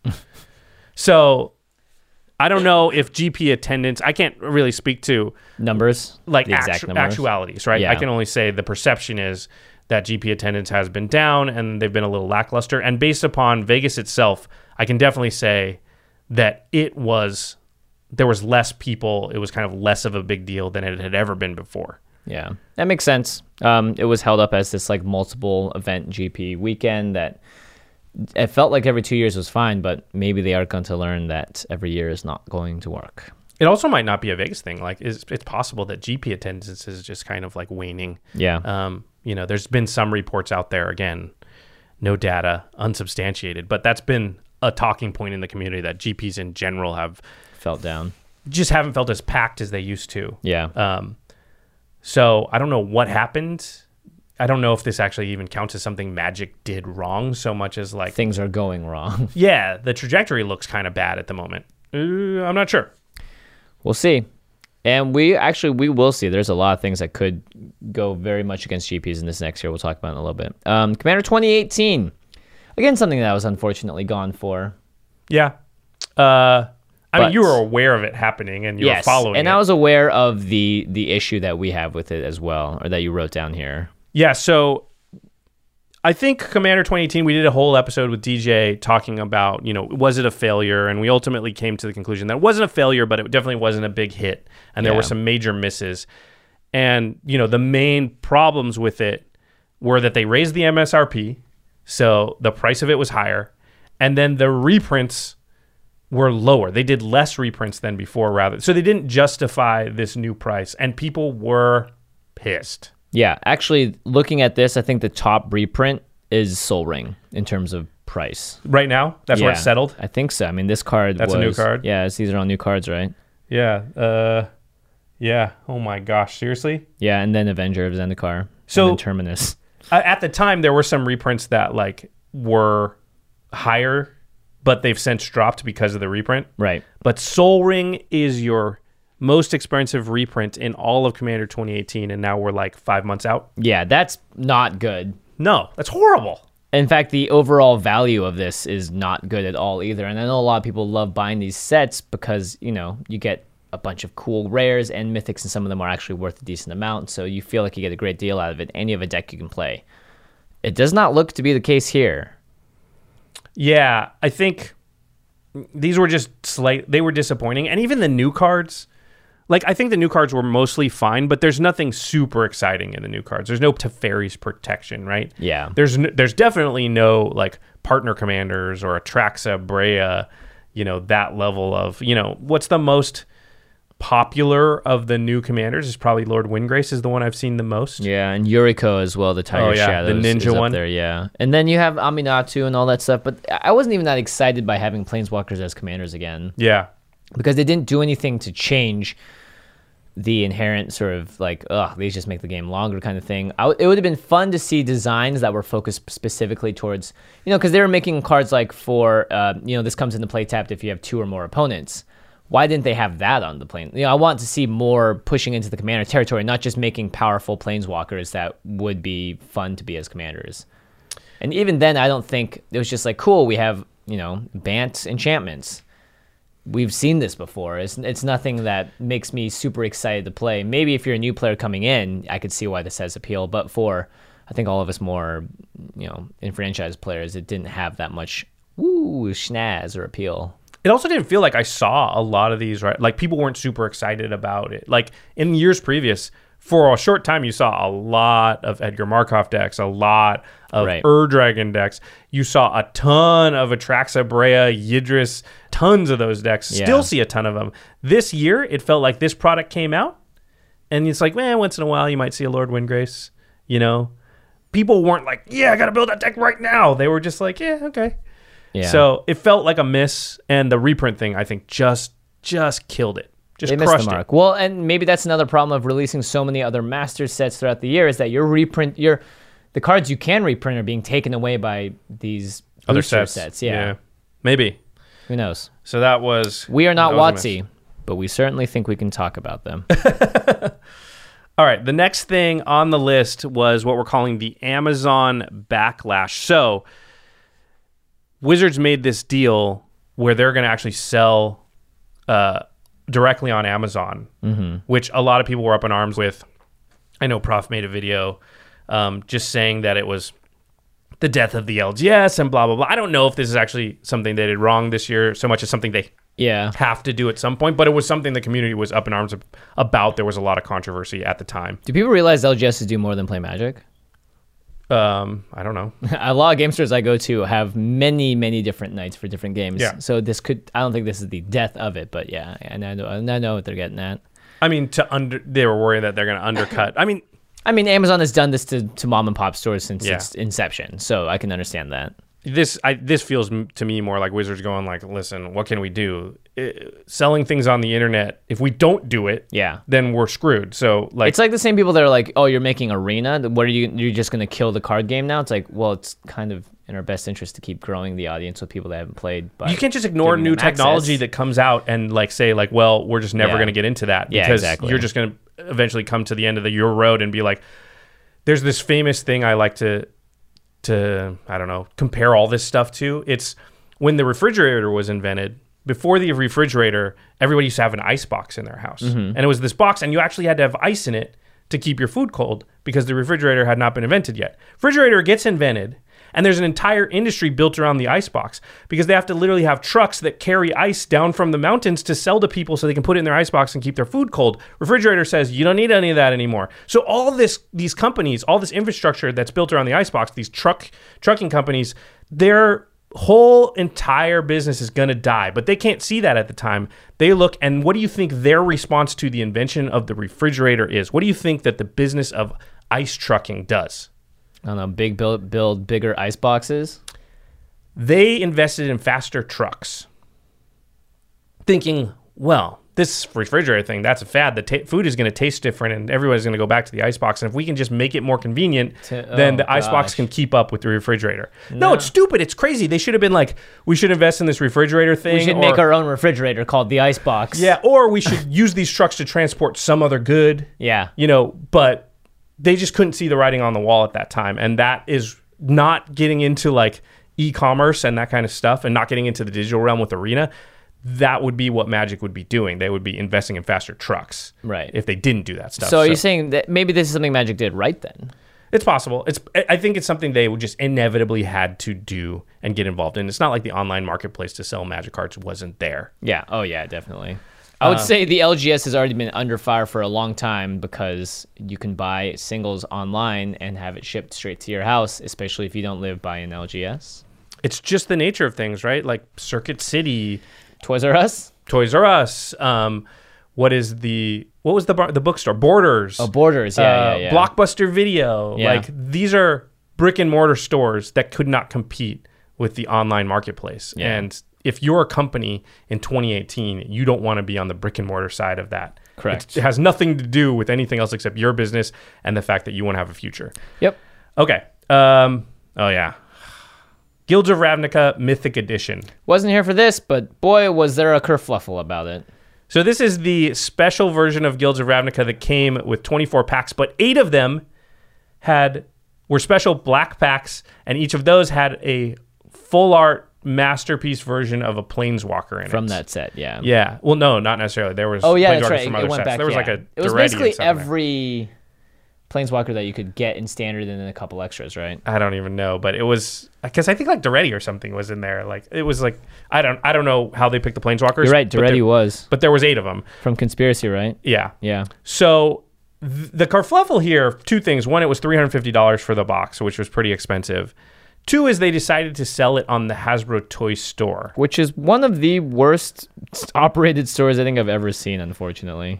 So I don't know if G P attendance, I can't really speak to numbers, like the exact actu- numbers. actualities, right? Yeah. I can only say the perception is that G P attendance has been down and they've been a little lackluster. And based upon Vegas itself, I can definitely say that it was, there was less people. It was kind of less of a big deal than it had ever been before. Yeah, that makes sense. Um, it was held up as this like multiple event G P weekend that it felt like every two years was fine, but maybe they are going to learn that every year is not going to work. It also might not be a Vegas thing. Like, it's, it's possible that G P attendance is just kind of like waning. Yeah. Um, you know, there's been some reports out there, again, no data, unsubstantiated, but that's been a talking point in the community that G Ps in general have Felt down. just haven't felt as packed as they used to. Yeah. Um, so I don't know what happened. I don't know if this actually even counts as something Magic did wrong so much as like, Things are going wrong. yeah, the trajectory looks kind of bad at the moment. Uh, I'm not sure. We'll see. And we actually, we will see. There's a lot of things that could go very much against G Ps in this next year. We'll talk about it in a little bit. Um, Commander twenty eighteen. Again, something that was unfortunately gone for. Yeah. Uh, I mean, But- you were aware of it happening and you yes. were following and it. I was aware of the the issue that we have with it as well, or that you wrote down here. Yeah, so I think Commander twenty eighteen, we did a whole episode with D J talking about, you know, was it a failure? And we ultimately came to the conclusion that it wasn't a failure, but it definitely wasn't a big hit. And there Yeah. were some major misses. And, you know, the main problems with it were that they raised the M S R P, so the price of it was higher, and then the reprints were lower. They did less reprints than before, rather. So they didn't justify this new price, and people were pissed. Yeah, actually, looking at this, I think the top reprint is Sol Ring in terms of price. Right now? That's yeah, where it's settled? I think so. I mean, this card That's was... a new card? Yeah, these are all new cards, right? Yeah. Uh, yeah. Oh, my gosh. Seriously? Yeah, and then Avenger of Zendikar. So, and then Terminus. Uh, at the time, there were some reprints that, like, were higher, but they've since dropped because of the reprint. Right. But Sol Ring is your most expensive reprint in all of Commander twenty eighteen, and now we're like five months out. Yeah, that's not good. No, that's horrible. In fact, the overall value of this is not good at all either. And I know a lot of people love buying these sets because, you know, you get a bunch of cool rares and mythics, and some of them are actually worth a decent amount. So you feel like you get a great deal out of it. Any of a deck you can play. It does not look to be the case here. Yeah, I think these were just slight. They were disappointing. And even the new cards, like, I think the new cards were mostly fine, but there's nothing super exciting in the new cards. There's no Teferi's Protection, right? Yeah. There's n- there's definitely no, like, partner commanders or Atraxa, Brea, you know, that level of, you know, what's the most popular of the new commanders is probably Lord Windgrace is the one I've seen the most. Yeah, and Yuriko as well, the Tiger Oh, yeah, Shadows. the ninja is up one. there, yeah. And then you have Aminatu and all that stuff, but I wasn't even that excited by having Planeswalkers as commanders again. Yeah. Because they didn't do anything to change the inherent sort of like, ugh, these just make the game longer kind of thing. I w- it would have been fun to see designs that were focused specifically towards, you know, because they were making cards like for, uh, you know, this comes into play tapped if you have two or more opponents. Why didn't they have that on the plane? You know, I want to see more pushing into the commander territory, not just making powerful planeswalkers that would be fun to be as commanders. And even then, I don't think it was just like, cool, we have, you know, Bant enchantments. We've seen this before. It's it's nothing that makes me super excited to play. Maybe if you're a new player coming in, I could see why this has appeal. But for, I think all of us more, you know, enfranchised players, it didn't have that much woo schnaz or appeal. It also didn't feel like I saw a lot of these, right? Like, people weren't super excited about it. Like, in years previous, for a short time, you saw a lot of Edgar Markov decks, a lot of Right. Ur-Dragon decks. You saw a ton of Atraxa, Brea, Yidris, tons of those decks. Yeah. Still see a ton of them. This year, it felt like this product came out, and it's like, man, once in a while, you might see a Lord Windgrace, you know? People weren't like, yeah, I got to build that deck right now. They were just like, yeah, okay. Yeah. So it felt like a miss, and the reprint thing, I think, just just killed it. Just They missed crushed the mark. it. Well, and maybe that's another problem of releasing so many other master sets throughout the year is that your reprint, your the cards you can reprint are being taken away by these Other booster sets. Yeah. Maybe. Who knows? So that was... We are not that was a miss. WotC, but we certainly think we can talk about them. All right, the next thing on the list was what we're calling the Amazon Backlash. So Wizards made this deal where they're going to actually sell uh, directly on Amazon, mm-hmm. which a lot of people were up in arms with. I know Prof made a video um, just saying that it was the death of the L G S and blah, blah, blah. I don't know if this is actually something they did wrong this year so much as something they Yeah. have to do at some point, but it was something the community was up in arms about. There was a lot of controversy at the time. Do people realize L G Ss do more than play Magic? Um, I don't know. A lot of game stores I go to have many, many different nights for different games. Yeah. So this could, I don't think this is the death of it, but yeah, and I know, and I know what they're getting at. I mean, to under they were worried that they're going to undercut. I mean, I mean, Amazon has done this to, to mom and pop stores since Yeah. its inception, so I can understand that. this I this feels m- to me more like Wizards going like, listen, what can we do? It, selling things on the internet, if we don't do it, Yeah. then we're screwed. So like, It's like the same people that are like, oh, you're making Arena. What are you, you're just going to kill the card game now? It's like, well, it's kind of in our best interest to keep growing the audience with people that haven't played. But you can't just ignore new technology that comes out and like say like, well, we're just never Yeah. going to get into that Yeah, because exactly. you're just going to eventually come to the end of the your road and be like, there's this famous thing I like to to I don't know compare all this stuff to. It's when the refrigerator was invented. Before the refrigerator, everybody used to have an ice box in their house, Mm-hmm. and it was this box, and you actually had to have ice in it to keep your food cold because the refrigerator had not been invented yet. Refrigerator gets invented, And there's an entire industry built around the icebox because they have to literally have trucks that carry ice down from the mountains to sell to people so they can put it in their icebox and keep their food cold. Refrigerator says you don't need any of that anymore. So all this, these companies, all this infrastructure that's built around the icebox, these truck trucking companies, they're whole entire business is going to die, but they can't see that at the time. They look, and what do you think their response to the invention of the refrigerator is? What do you think that the business of ice trucking does? I don't know, big build, build bigger ice boxes? They invested in faster trucks, thinking, well, this refrigerator thing, that's a fad. The ta- food is going to taste different, and everybody's going to go back to the icebox. And if we can just make it more convenient, to, then oh, the icebox gosh. can keep up with the refrigerator. No. no, it's stupid. It's crazy. They should have been like, we should invest in this refrigerator thing. We should or, make our own refrigerator called the icebox. Yeah, or we should use these trucks to transport some other good. Yeah. You know, but they just couldn't see the writing on the wall at that time. And that is not getting into like e-commerce and that kind of stuff and not getting into the digital realm with Arena. That would be what Magic would be doing. They would be investing in faster trucks, right? If they didn't do that stuff. So, are you saying that maybe this is something Magic did right then? It's possible. It's. I think it's something they would just inevitably had to do and get involved in. It's not like the online marketplace to sell Magic cards wasn't there. Yeah. Oh, yeah, definitely. I would uh, say the L G S has already been under fire for a long time because you can buy singles online and have it shipped straight to your house, especially if you don't live by an L G S. It's just the nature of things, right? Like Circuit City. Toys R Us? Toys R Us. Um, what is the, what was the bar, the bookstore? Borders. Oh, Borders, yeah, uh, yeah, yeah. Blockbuster Video. Yeah. Like, these are brick and mortar stores that could not compete with the online marketplace. Yeah. And if you're a company in twenty eighteen, you don't want to be on the brick and mortar side of that. Correct. It has nothing to do with anything else except your business and the fact that you want to have a future. Yep. Okay. Um, oh, yeah. Guilds of Ravnica Mythic Edition. Wasn't here for this, but boy, was there a kerfluffle about it. So this is the special version of Guilds of Ravnica that came with twenty-four packs, but eight of them had were special black packs, and each of those had a full art masterpiece version of a Planeswalker in from it. From that set, yeah. Yeah. Well, no, not necessarily. There was oh, yeah, that's Planeswalkers right. from It, other it went sets. back, there was yeah. like a It was Daretti basically and every Planeswalker that you could get in standard and then a couple extras, right? I don't even know, but it was because I think like Daretti or something was in there. Like it was like I don't I don't know how they picked the Planeswalkers. You're right, Daretti was. But there was eight of them from Conspiracy, right? Yeah, yeah. So th- the Kerfluffle here, two things. One, it was three hundred fifty dollars for the box, which was pretty expensive. Two is they decided to sell it on the Hasbro Toy Store, which is one of the worst operated stores I think I've ever seen, unfortunately.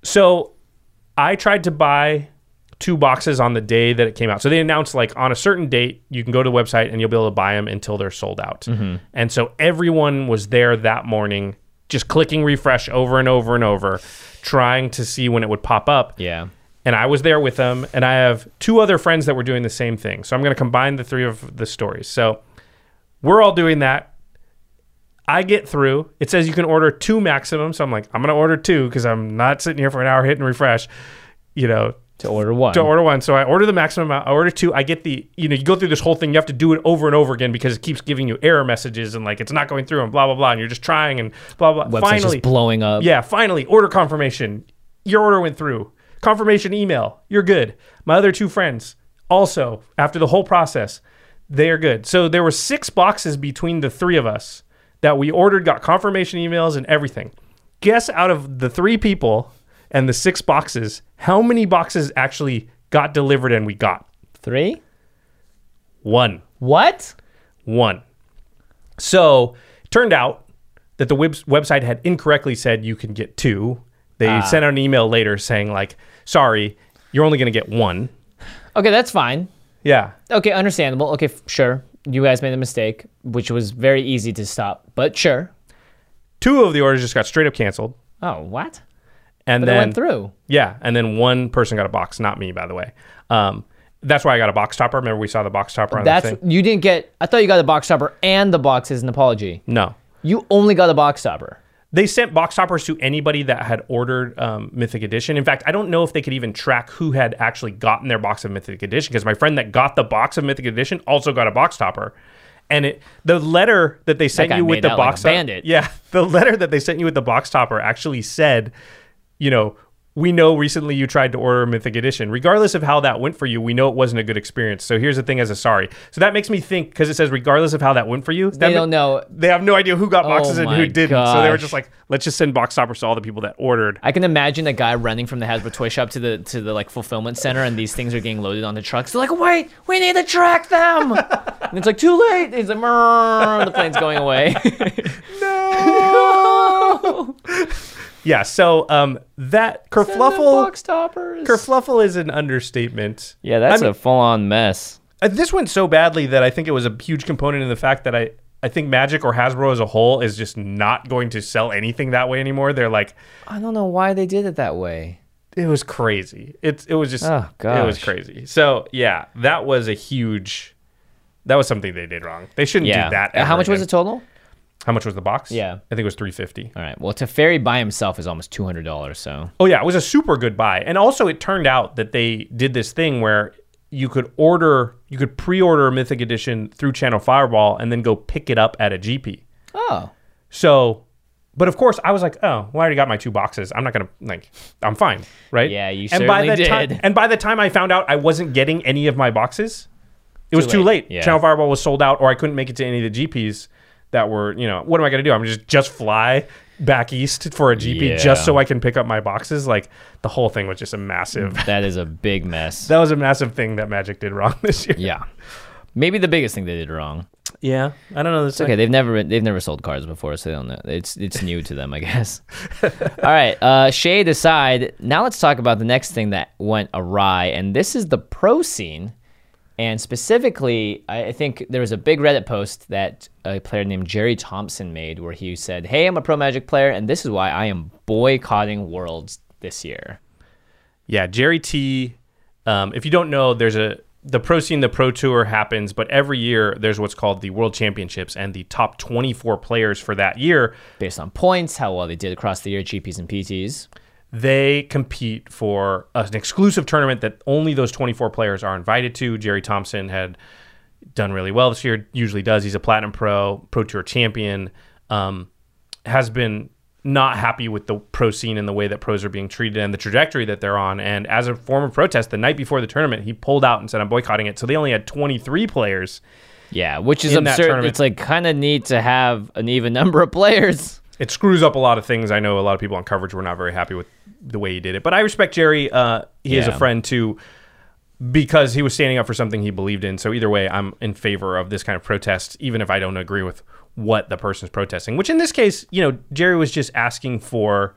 So I tried to buy two boxes on the day that it came out. So they announced like on a certain date, you can go to the website and you'll be able to buy them until they're sold out. Mm-hmm. And so everyone was there that morning, just clicking refresh over and over and over, trying to see when it would pop up. Yeah. And I was there with them, and I have two other friends that were doing the same thing. So I'm going to combine the three of the stories. So we're all doing that. I get through. It says you can order two maximum. So I'm like, I'm going to order two because I'm not sitting here for an hour hitting refresh, you know, to order one. To order one. So I order the maximum amount. I order two. I get the, you know, you go through this whole thing. You have to do it over and over again because it keeps giving you error messages and like it's not going through and blah, blah, blah. And you're just trying and blah, blah. Website's finally, just blowing up. Yeah, finally, order confirmation. Your order went through. Confirmation email. You're good. My other two friends also, after the whole process, they are good. So there were six boxes between the three of us that we ordered, got confirmation emails and everything. Guess out of the three people and the six boxes, how many boxes actually got delivered and we got? Three? One. What? One. So turned out that the web- website had incorrectly said you can get two. They ah. sent out an email later saying like, sorry, you're only going to get one. Okay, that's fine. Yeah. Okay, understandable. Okay, f- sure. You guys made a mistake, which was very easy to stop, but sure. Two of the orders just got straight up canceled. Oh, what? And but then it went through. Yeah, and then one person got a box, not me, by the way. Um, that's why I got a box topper. Remember we saw the box topper on that's, the thing? You didn't get... I thought you got the box topper and the box as an apology. No. You only got a box topper. They sent box toppers to anybody that had ordered um, Mythic Edition. In fact, I don't know if they could even track who had actually gotten their box of Mythic Edition because my friend that got the box of Mythic Edition also got a box topper. And it, the letter that they sent that you with the box like a bandit. Yeah, the letter that they sent you with the box topper actually said, you know, we know recently you tried to order a Mythic Edition. Regardless of how that went for you, we know it wasn't a good experience. So here's the thing as a sorry. So that makes me think, because it says regardless of how that went for you. They don't ma- know. They have no idea who got boxes Oh and who my didn't. So they were gosh. just like, let's just send box stoppers to all the people that ordered. I can imagine a guy running from the Hasbro toy shop to the to the like fulfillment center, and these things are getting loaded onto trucks. They're like, wait, we need to track them. And it's like, too late. It's like, "Mrrr," the plane's going away. No. Yeah, so um, that kerfluffle, Box toppers. kerfluffle is an understatement. Yeah, that's I mean, a full-on mess. Uh, This went so badly that I think it was a huge component in the fact that I, I think Magic or Hasbro as a whole is just not going to sell anything that way anymore. They're like, I don't know why they did it that way. it was crazy. It it was just, Oh, it was gosh. crazy. So yeah, that was a huge, that was something they did wrong. They shouldn't Yeah. do that. Uh, Ever How much was again. it total? How much was the box? Yeah. I think it was three fifty. All right. Well, Teferi by himself is almost two hundred dollars. So Oh yeah, it was a super good buy. And also it turned out that they did this thing where you could order, you could pre-order a Mythic Edition through Channel Fireball and then go pick it up at a G P. oh, So, but of course I was like, oh, well, I already got my two boxes. I'm not going to like, I'm fine. Right. Yeah, you and by certainly the time, did. And by the time I found out I wasn't getting any of my boxes, it was Too too late, late. yeah. Channel Fireball was sold out or I couldn't make it to any of the G Ps that were, you know, what am I going to do? I'm just, just fly back east for a G P Yeah. just so I can pick up my boxes. Like the whole thing was just a massive, that is a big mess. that was a massive thing that Magic did wrong this year. Yeah, maybe the biggest thing they did wrong. Yeah. I don't know. It's okay. They've never they've never sold cards before, so they don't know. It's it's new to them, I guess. All right. Uh, shade aside, now let's talk about the next thing that went awry, and this is the pro scene. And specifically, I I think there was a big Reddit post that a player named Jerry Thompson made where he said, "Hey, I'm a pro Magic player, and this is why I am boycotting Worlds this year." Yeah, Jerry T. Um, if you don't know, there's a the pro scene, the pro tour happens, but every year there's what's called the World Championships, and the top twenty-four players for that year, Based on points, how well they did across the year, G Ps and P Ts. they compete for an exclusive tournament that only those twenty-four players are invited to. Jerry Thompson had done really well this year, usually does. He's a Platinum Pro, Pro Tour champion, um, has been not happy with the pro scene and the way that pros are being treated and the trajectory that they're on. And as a form of protest, the night before the tournament, he pulled out and said, I'm boycotting it. So they only had twenty-three players. Yeah, which is In that absurd. tournament. It's like kind of neat to have an even number of players. It screws up a lot of things. I know a lot of people on coverage were not very happy with the way he did it. But I respect Jerry. Uh, he is a Yeah. friend too, because he was standing up for something he believed in. So either way, I'm in favor of this kind of protest, even if I don't agree with what the person's protesting. Which in this case, you know, Jerry was just asking for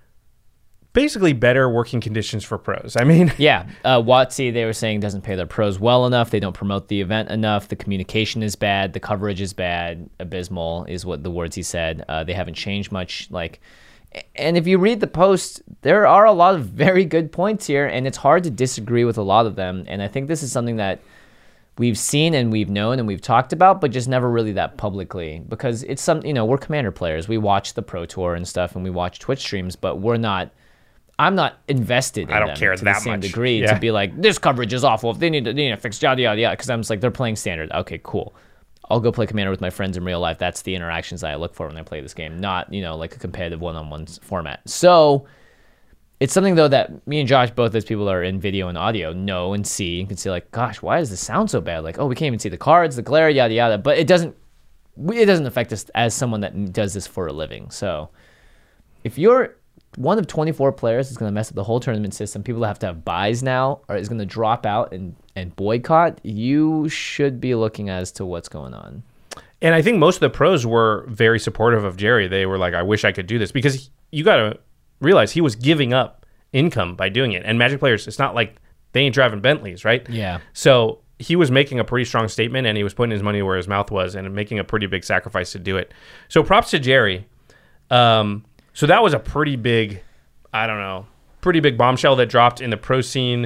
basically better working conditions for pros. I mean, Yeah, uh, WotC, they were saying, doesn't pay their pros well enough. They don't promote the event enough. The communication is bad. The coverage is bad. Abysmal is what the words he said. Uh, they haven't changed much. Like, and if you read the post, there are a lot of very good points here, and it's hard to disagree with a lot of them. And I think this is something that we've seen and we've known and we've talked about, but just never really that publicly, because it's some, you know, we're Commander players. We watch the Pro Tour and stuff, and we watch Twitch streams, but we're not. I'm not invested in I don't them care to that the same much. degree Yeah. to be like, this coverage is awful. If they need to, they need to fix yada yada yada. Because I'm just like, they're playing standard. Okay, cool. I'll go play Commander with my friends in real life. That's the interactions that I look for when I play this game, not, you know, like a competitive one-on-one format. So it's something though that me and Josh, both as people that are in video and audio, know and see and can say like, gosh, why does this sound so bad? Like, oh, we can't even see the cards, the glare, yada yada. But it doesn't. It doesn't affect us as someone that does this for a living. So if you're one of twenty-four players is going to mess up the whole tournament system, people that have to have buys now or is going to drop out and, and boycott, you should be looking as to what's going on. and I think most of the pros were very supportive of Jerry. They were like, I wish I could do this, because you got to realize he was giving up income by doing it. And Magic players, it's not like they ain't driving Bentleys, right? Yeah. So he was making a pretty strong statement, and he was putting his money where his mouth was and making a pretty big sacrifice to do it. So props to Jerry. Um, so that was a pretty big, I don't know, pretty big bombshell that dropped in the pro scene.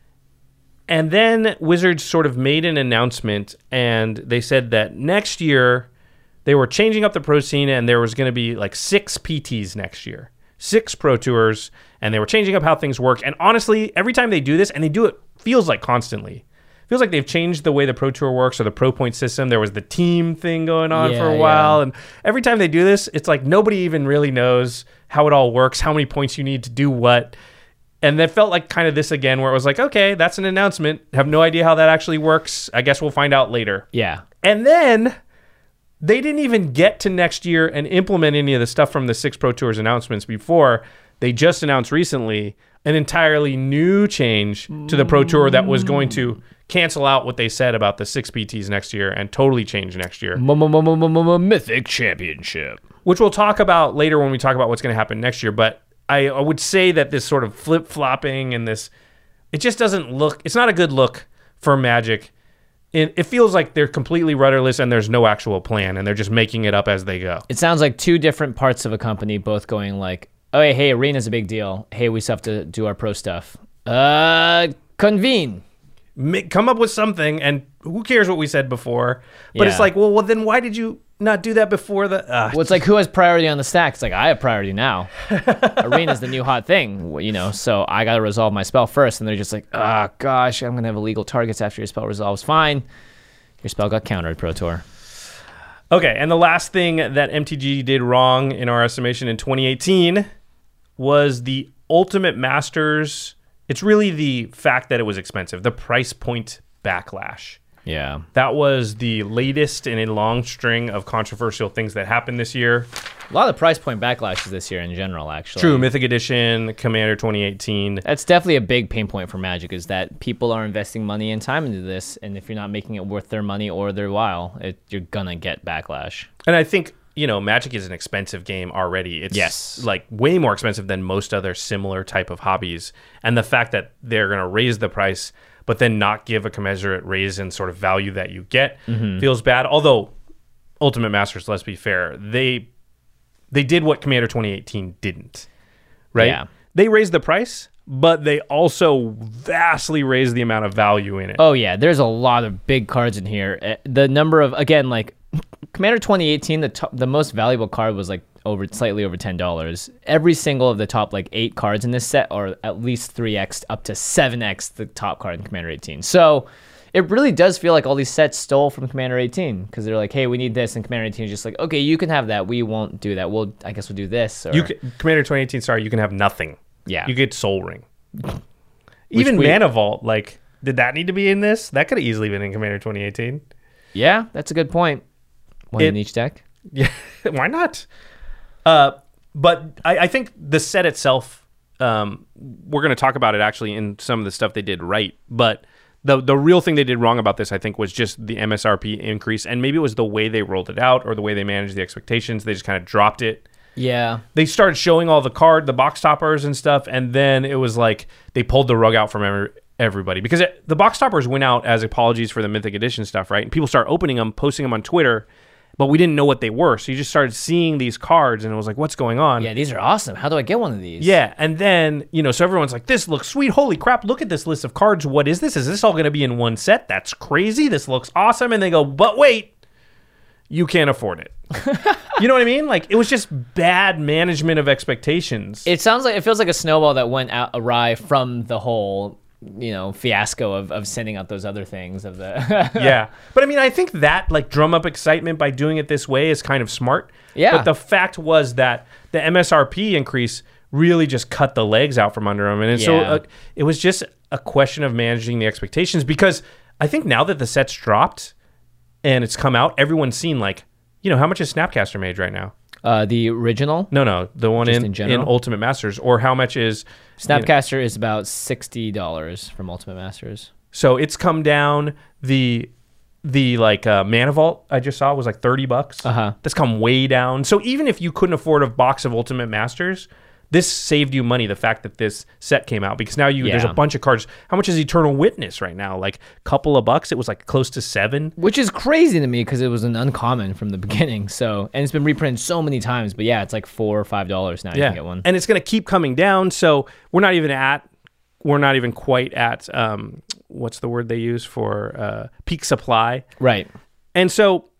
And then Wizards sort of made an announcement, and they said that next year they were changing up the pro scene, and there was going to be like six P Ts next year, six pro tours, and they were changing up how things work. And honestly, every time they do this, and they do it feels like constantly, feels like they've changed the way the pro tour works or the pro point system. There was the team thing going on Yeah, for a while, yeah. and every time they do this, it's like nobody even really knows how it all works, how many points you need to do what. And that felt like kind of this again, where it was like, okay, that's an announcement. Have no idea how that actually works. I guess we'll find out later. Yeah. And then they didn't even get to next year and implement any of the stuff from the six Pro Tours announcements before. They just announced recently an entirely new change to the Pro Tour that was going to cancel out what they said about the six P Ts next year and totally change next year. Mythic Championship. Which we'll talk about later when we talk about what's going to happen next year. But I, I would say that this sort of flip-flopping and this, it just doesn't look, it's not a good look for Magic. It, it feels like they're completely rudderless and there's no actual plan and they're just making it up as they go. It sounds like two different parts of a company both going like, oh, hey, hey, Arena's a big deal. Hey, we still have to do our pro stuff. Uh, convene. Make, come up with something, and who cares what we said before? But Yeah. it's like, well, well, then why did you not do that before the... Uh, Well, it's like, who has priority on the stack? It's like, I have priority now. Arena's the new hot thing, you know, so I got to resolve my spell first. And they're just like, oh, gosh, I'm going to have illegal targets after your spell resolves. Fine. Your spell got countered, Pro Tour. Okay, and the last thing that M T G did wrong in our estimation in twenty eighteen was the Ultimate Masters. It's really the fact that it was expensive, the price point backlash. Yeah. That was the latest in a long string of controversial things that happened this year. A lot of price point backlashes this year in general, actually. True, Mythic Edition, Commander twenty eighteen. That's definitely a big pain point for Magic, is that people are investing money and time into this, and if you're not making it worth their money or their while, it, you're gonna get backlash. And I think, you know, Magic is an expensive game already. It's Yes. like way more expensive than most other similar type of hobbies. And the fact that they're going to raise the price, but then not give a commensurate raise in sort of value that you get Mm-hmm. feels bad. Although Ultimate Masters, let's be fair, they they did what Commander twenty eighteen didn't, right? Yeah. They raised the price, but they also vastly raised the amount of value in it. Oh yeah, there's a lot of big cards in here. Uh, The number of, again, like Commander twenty eighteen, the top, the most valuable card was like over slightly over ten dollars. Every single of the top like eight cards in this set are at least three x up to seven x the top card in Commander eighteen. So it really does feel like all these sets stole from Commander eighteen, because they're like, hey, we need this, and Commander eighteen is just like, okay, you can have that. We won't do that. We'll, I guess we'll do this. Or, You can, Commander twenty eighteen, sorry, you can have nothing. Yeah. You get Soul Ring. Even we- Mana Vault, like, did that need to be in this? That could have easily been in Commander twenty eighteen. Yeah, that's a good point. One It- in each deck. Yeah, why not? Uh, but I, I think the set itself, um, we're going to talk about it actually in some of the stuff they did right. But the the real thing they did wrong about this, I think, was just the M S R P increase. And maybe it was the way they rolled it out or the way they managed the expectations. They just kind of dropped it. Yeah. They started showing all the card, the box toppers and stuff, and then it was like they pulled the rug out from every, everybody because it, the box toppers went out as apologies for the Mythic Edition stuff, right? And people started opening them, posting them on Twitter, but we didn't know what they were. So you just started seeing these cards, and it was like, what's going on? Yeah, these are awesome. How do I get one of these? Yeah, and then, you know, so everyone's like, this looks sweet. Holy crap, look at this list of cards. What is this? Is this all going to be in one set? That's crazy. This looks awesome. And they go, but wait, you can't afford it. You know what I mean? Like, it was just bad management of expectations. It sounds like, it feels like a snowball that went out awry from the whole, you know, fiasco of, of sending out those other things of the Yeah. But I mean, I think that, like, drum up excitement by doing it this way is kind of smart. Yeah. But the fact was that the M S R P increase really just cut the legs out from under them. And so Yeah. uh, it was just a question of managing the expectations, because I think now that the set's dropped and it's come out, everyone's seen, like, you know, how much is Snapcaster Mage right now? uh, the original. No, no, the one Just in, in in, general? Ultimate Masters, or how much is you know, Snapcaster is about sixty dollars from Ultimate Masters. so it's come down. The the like uh, Mana Vault I just saw was like thirty bucks. Uh-huh. That's come way down. So even if you couldn't afford a box of Ultimate Masters, this saved you money, the fact that this set came out, because now you there's Yeah. a bunch of cards. How much is Eternal Witness right now? Like a couple of bucks. It was like close to seven. Which is crazy to me because it was an uncommon from the beginning. So, and it's been reprinted so many times. But yeah, it's like four or five dollars now. You can get one. And it's going to keep coming down. So we're not even at, we're not even quite at, um, what's the word they use for uh, peak supply. Right. And so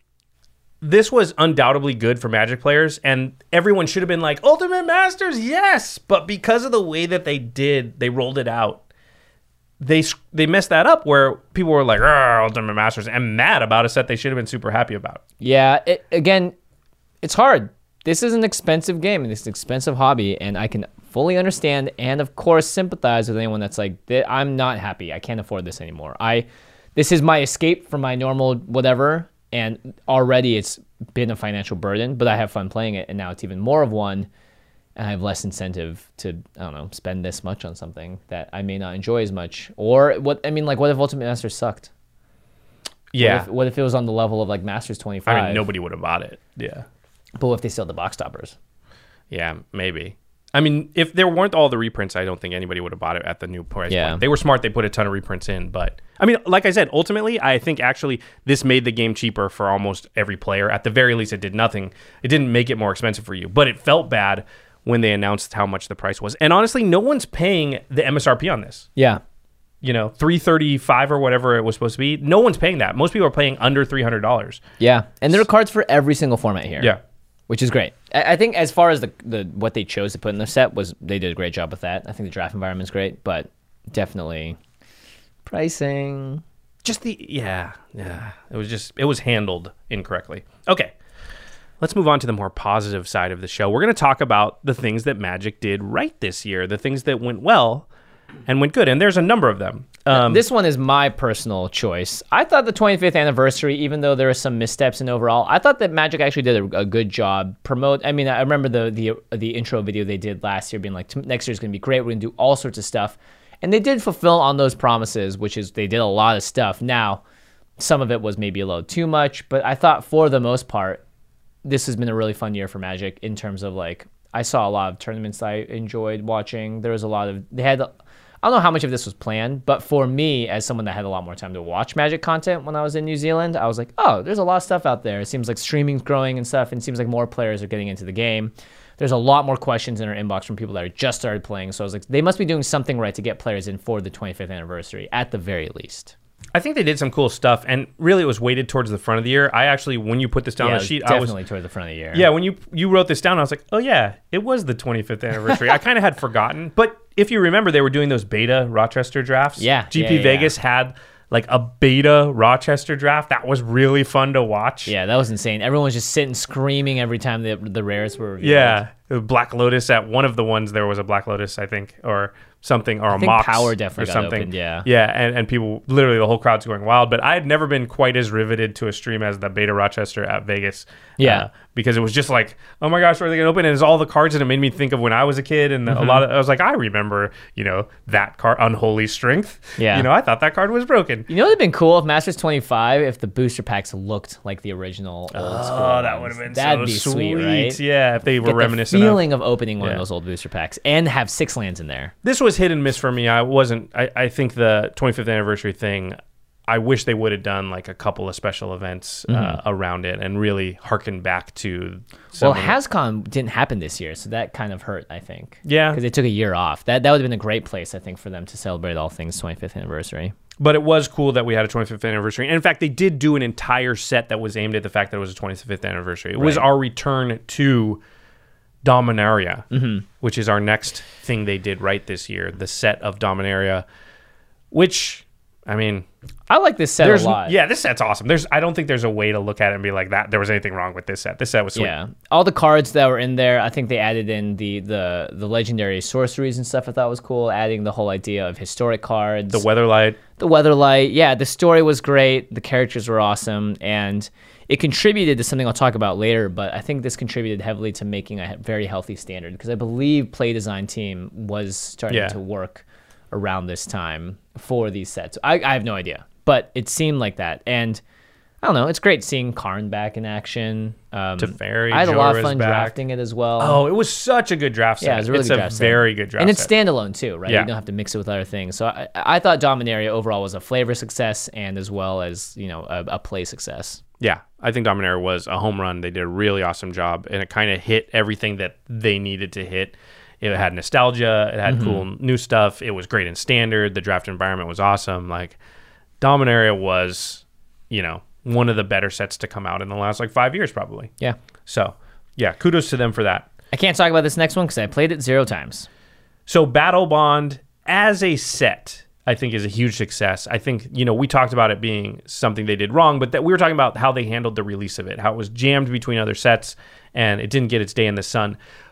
this was undoubtedly good for Magic players, and everyone should have been like, Ultimate Masters, yes! But because of the way that they did, they rolled it out, they they messed that up where people were like, Ultimate Masters, and mad about a set they should have been super happy about. Yeah. It, again, it's hard. This is an expensive game and it's an expensive hobby, and I can fully understand and, of course, sympathize with anyone that's like, I'm not happy. I can't afford this anymore. I, this is my escape from my normal whatever, and already it's been a financial burden, but I have fun playing it, and now it's even more of one, and I have less incentive to, I don't know, spend this much on something that I may not enjoy as much. Or, what I mean, like, what if Ultimate Masters sucked? Yeah. What if, what if it was on the level of, like, Masters twenty-five? I mean, nobody would have bought it. Yeah. But what if they still had the box toppers? Yeah, maybe. I mean, if there weren't all the reprints, I don't think anybody would have bought it at the new price Yeah. point. They were smart. They put a ton of reprints in. But, I mean, like I said, ultimately, I think actually this made the game cheaper for almost every player. At the very least, it did nothing. It didn't make it more expensive for you. But it felt bad when they announced how much the price was. And honestly, no one's paying the M S R P on this. Yeah. You know, three thirty-five or whatever it was supposed to be. No one's paying that. Most people are paying under three hundred dollars. Yeah. And there are cards for every single format here. Yeah. Which is great. I I think as far as the, the what they chose to put in the set, was they did a great job with that. I think the draft environment's great, but definitely pricing. Just the, yeah, yeah. It was just, it was handled incorrectly. Okay. Let's move on to the more positive side of the show. We're going to talk about the things that Magic did right this year, the things that went well and went good. And there's a number of them. Um, This one is my personal choice. I thought the twenty-fifth anniversary, even though there were some missteps in overall, I thought that Magic actually did a, a good job promote. I mean, I remember the the the intro video they did last year being like, next year's going to be great. We're going to do all sorts of stuff. And they did fulfill on those promises, which is they did a lot of stuff. Now, some of it was maybe a little too much, but I thought for the most part, this has been a really fun year for Magic in terms of like, I saw a lot of tournaments I enjoyed watching. There was a lot of, they had, I don't know how much of this was planned, but for me, as someone that had a lot more time to watch Magic content when I was in New Zealand, I was like, oh, there's a lot of stuff out there. It seems like streaming's growing and stuff, and it seems like more players are getting into the game. There's a lot more questions in our inbox from people that are just started playing. So I was like, they must be doing something right to get players in for the twenty-fifth anniversary, at the very least. I think they did some cool stuff, and really it was weighted towards the front of the year. I actually, when you put this down yeah, on the sheet, definitely I was toward the front of the year. Yeah, when you you wrote this down, I was like, oh yeah, it was the twenty-fifth anniversary. I kind of had forgotten, but if you remember, they were doing those beta Rochester drafts. Yeah, G P yeah, yeah, Vegas yeah. had like a beta Rochester draft that was really fun to watch. Yeah, that was insane. Everyone was just sitting screaming every time the the rares were revealed. Yeah, Black Lotus at one of the ones there was a Black Lotus, I think, or something, or a I think Mox Power or definitely got something. opened, yeah. Yeah, and, and people, literally the whole crowd's going wild. But I had never been quite as riveted to a stream as the beta Rochester at Vegas. Yeah. Uh, because it was just like, oh my gosh, where are they going to open? And it's all the cards, and it made me think of when I was a kid. And Mm-hmm. a lot of, I was like, I remember, you know, that card, Unholy Strength. Yeah. You know, I thought that card was broken. You know what would have been cool if Masters twenty-five, if the booster packs looked like the original old school Oh, that ones. would have been That'd so be sweet, right? Yeah, if they were Get the reminiscent of. feeling of, opening one Yeah. of those old booster packs and have six lands in there. This was hit and miss for me. I wasn't. I, I think the twenty-fifth anniversary thing, I wish they would have done like a couple of special events uh, Mm-hmm. around it and really harken back to. Some Well, of- HasCon didn't happen this year, so that kind of hurt, I think. Yeah. Because they took a year off. That that would have been a great place, I think, for them to celebrate all things twenty-fifth anniversary. But it was cool that we had a twenty-fifth anniversary. And in fact, they did do an entire set that was aimed at the fact that it was a twenty-fifth anniversary. It was Right. our return to Dominaria, Mm-hmm. which is our next thing they did right this year. The set of Dominaria, which, I mean, I like this set there's a lot. yeah, this set's awesome. There's I don't think there's a way to look at it and be like that there was anything wrong with this set. This set was sweet. Yeah, all the cards that were in there, I think they added in the the the legendary sorceries and stuff. I thought was cool, adding the whole idea of historic cards. The Weatherlight. the Weatherlight, yeah, the story was great. The characters were awesome, and it contributed to something I'll talk about later. But I think this contributed heavily to making a very healthy standard because I believe Play Design Team was starting Yeah. to work around this time for these sets. I, I have no idea, but it seemed like that, and I don't know. It's great seeing Karn back in action. Um, Teferi, I had a lot of Jorah's fun back. drafting it as well. Oh, it was such a good draft set. Yeah, it was a really it's good a draft set. very good draft and it's set. standalone too, right? Yeah. You don't have to mix it with other things. So I, I thought Dominaria overall was a flavor success and as well as, you know, a, a play success. Yeah, I think Dominaria was a home run. They did a really awesome job, and it kind of hit everything that they needed to hit. It had nostalgia. It had Mm-hmm. cool new stuff. It was great in standard. The draft environment was awesome. Like, Dominaria was, you know, one of the better sets to come out in the last like five years, probably. Yeah. So, yeah, kudos to them for that. I can't talk about this next one because I played it zero times. So Battle Bond as a set, I think, is a huge success. I think, you know, we talked about it being something they did wrong, but that we were talking about how they handled the release of it, how it was jammed between other sets and it didn't get its day in the sun.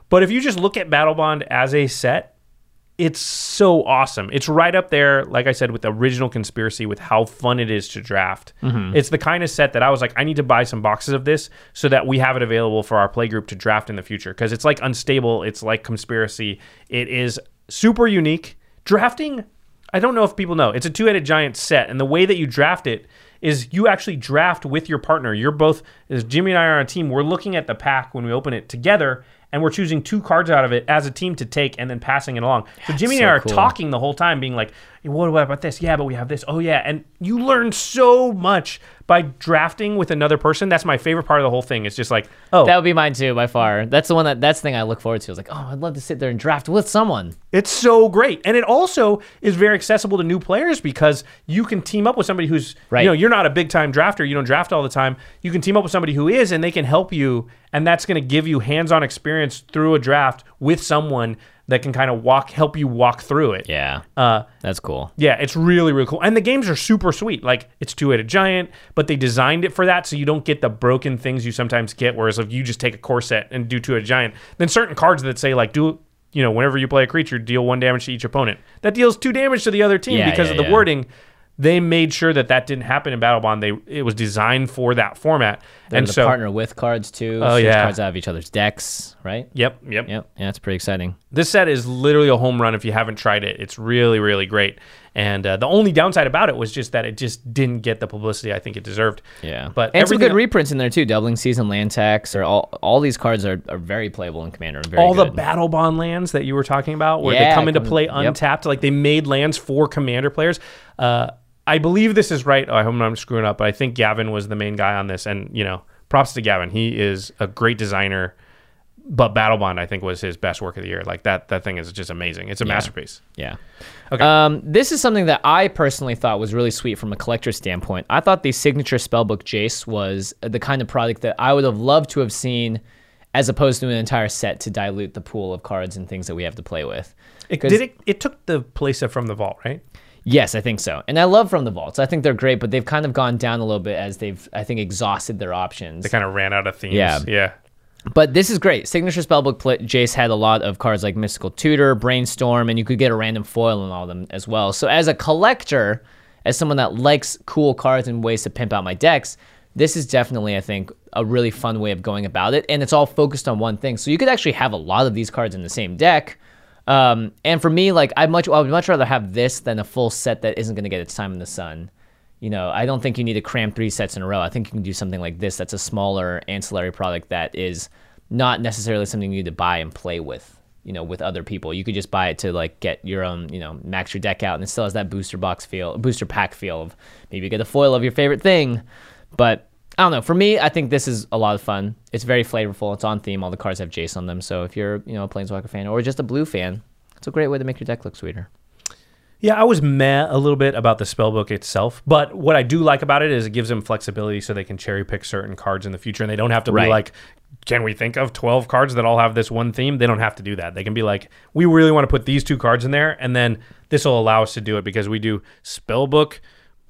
But if you just look at Battle Bond as a set, it's so awesome. It's right up there, like I said, with the original Conspiracy, with how fun it is to draft. Mm-hmm. It's the kind of set that I was like, I need to buy some boxes of this so that we have it available for our play group to draft in the future. Because it's like Unstable, it's like Conspiracy. It is super unique. Drafting, I don't know if people know, it's a two-headed giant set, and the way that you draft it is you actually draft with your partner. You're both, as Jimmy and I are on a team, we're looking at the pack when we open it together, and we're choosing two cards out of it as a team to take and then passing it along. So Jimmy and I are cool. talking the whole time, being like, hey, what about this? Yeah, but we have this. Oh, yeah. And you learn so much by drafting with another person. That's my favorite part of the whole thing. It's just like, oh. That would be mine too, by far. That's the one that, that's the thing I look forward to. I was like, oh, I'd love to sit there and draft with someone. It's so great. And it also is very accessible to new players because you can team up with somebody who's, right. you know, you're not a big time drafter. You don't draft all the time. You can team up with somebody who is, and they can help you. And that's going to give you hands-on experience through a draft with someone that can kind of walk, help you walk through it. Yeah. Uh, that's cool. Yeah, it's really, really cool. And the games are super sweet. Like, it's two-headed giant, but they designed it for that so you don't get the broken things you sometimes get, whereas if you just take a core set and do two-headed giant, then certain cards that say, like, do, you know, whenever you play a creature, deal one damage to each opponent. That deals two damage to the other team yeah, because yeah, of the yeah. wording. They made sure that that didn't happen in Battle Bond. They It was designed for that format. They're and the so, partner with cards, too. Oh, so yeah. cards out of each other's decks, right? Yep, yep. Yep. Yeah, it's pretty exciting. This set is literally a home run if you haven't tried it. It's really, really great. And uh, the only downside about it was just that it just didn't get the publicity I think it deserved. Yeah. But and some good everything- reprints in there, too. Doubling Season land tax. Or all, all these cards are, are very playable in Commander. And very all good. the Battle Bond lands that you were talking about, where Yeah, they come into come- play yep. untapped, like they made lands for Commander players. Uh, I believe this is right. Oh, I hope I'm not screwing up, but I think Gavin was the main guy on this. And, you know, props to Gavin. He is a great designer. But Battle Bond, I think, was his best work of the year. Like, that that thing is just amazing. It's a Yeah. masterpiece. Yeah. Okay. Um, this is something that I personally thought was really sweet from a collector's standpoint. I thought the signature spellbook Jace was the kind of product that I would have loved to have seen as opposed to an entire set to dilute the pool of cards and things that we have to play with. It, 'Cause- did it, it took the place of From the Vault, right? Yes, I think so. And I love From the Vaults. I think they're great, but they've kind of gone down a little bit as they've, I think, exhausted their options. They kind of ran out of themes. Yeah. Yeah. But this is great. Signature Spellbook play, Jace had a lot of cards like Mystical Tutor, Brainstorm, and you could get a random foil in all of them as well. So as a collector, as someone that likes cool cards and ways to pimp out my decks, this is definitely, I think, a really fun way of going about it. And it's all focused on one thing. So you could actually have a lot of these cards in the same deck. Um, and for me, like I much, I would much rather have this than a full set that isn't going to get its time in the sun. You know, I don't think you need to cram three sets in a row. I think you can do something like this. That's a smaller ancillary product that is not necessarily something you need to buy and play with, you know, with other people. You could just buy it to like get your own, you know, max your deck out, and it still has that booster box feel, booster pack feel of maybe you get a foil of your favorite thing. But I don't know. For me, I think this is a lot of fun. It's very flavorful. It's on theme. All the cards have Jace on them. So if you're, you know, a Planeswalker fan or just a blue fan, it's a great way to make your deck look sweeter. Yeah, I was meh a little bit about the spellbook itself, but what I do like about it is it gives them flexibility so they can cherry pick certain cards in the future, and they don't have to Right. be like, can we think of twelve cards that all have this one theme? They don't have to do that. They can be like, we really want to put these two cards in there, and then this will allow us to do it because we do spellbook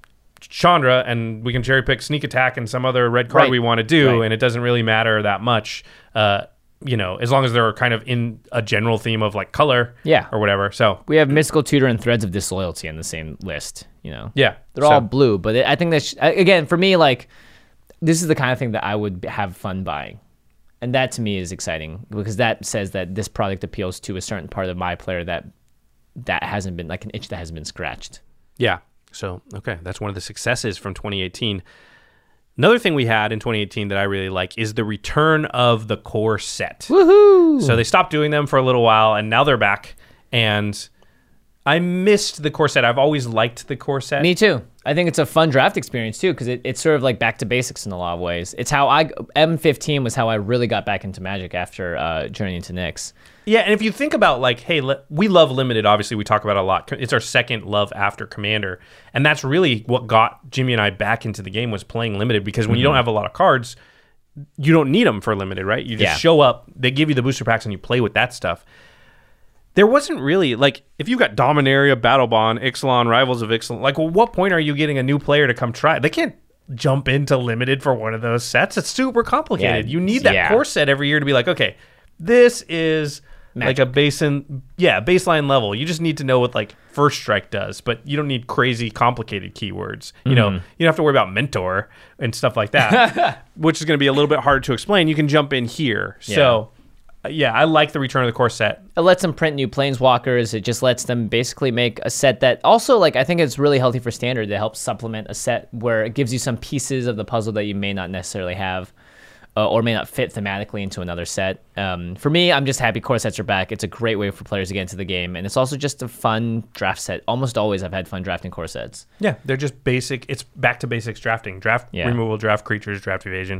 Chandra, and we can cherry pick sneak attack and some other red card Right. we want to do, Right. and it doesn't really matter that much. Uh, you know, as long as they're kind of in a general theme of like color, Yeah. or whatever. So We have Mystical Tutor and Threads of Disloyalty on the same list, you know. yeah, They're so, all blue, but it, I think that's, again, for me, like, this is the kind of thing that I would have fun buying. And that to me is exciting because that says that this product appeals to a certain part of my player that that hasn't been, like an itch that hasn't been scratched. yeah. So okay, that's one of the successes from twenty eighteen. Another thing we had in twenty eighteen that I really like is the return of the core set. Woohoo! So they stopped doing them for a little while, and now they're back. And I missed the core set. I've always liked the core set. Me too. I think it's a fun draft experience too because it, it's sort of like back to basics in a lot of ways. It's how I M fifteen was how I really got back into Magic after uh, Journey into Nyx. Yeah, and if you think about like, hey, le- we love Limited. Obviously, we talk about it a lot. It's our second love after Commander, and that's really what got Jimmy and I back into the game was playing Limited. Because when Mm-hmm. you don't have a lot of cards, you don't need them for Limited, right? You just Yeah. show up, they give you the booster packs, and you play with that stuff. There wasn't really like if you got Dominaria, Battle Bond, Ixalan, Rivals of Ixalan. Like, well, what point are you getting a new player to come try? They can't jump into Limited for one of those sets. It's super complicated. Yeah, You need that yeah. core set every year to be like, okay, This is Magic. like a basin, yeah, baseline level. You just need to know what like First Strike does, but you don't need crazy complicated keywords. You know, you don't have to worry about Mentor and stuff like that, which is going to be a little bit harder to explain. You can jump in here. Yeah. So, uh, yeah, I like the Return of the Core set. It lets them print new planeswalkers. It just lets them basically make a set that also, like, I think it's really healthy for Standard to help supplement a set where it gives you some pieces of the puzzle that you may not necessarily have. Uh, or may not fit thematically into another set. Um, for me, I'm just happy core sets are back. It's a great way for players to get into the game, and it's also just a fun draft set. Almost always I've had fun drafting core sets. Yeah, they're just basic. It's back to basics drafting. Draft Yeah. removal, draft creatures, draft evasion.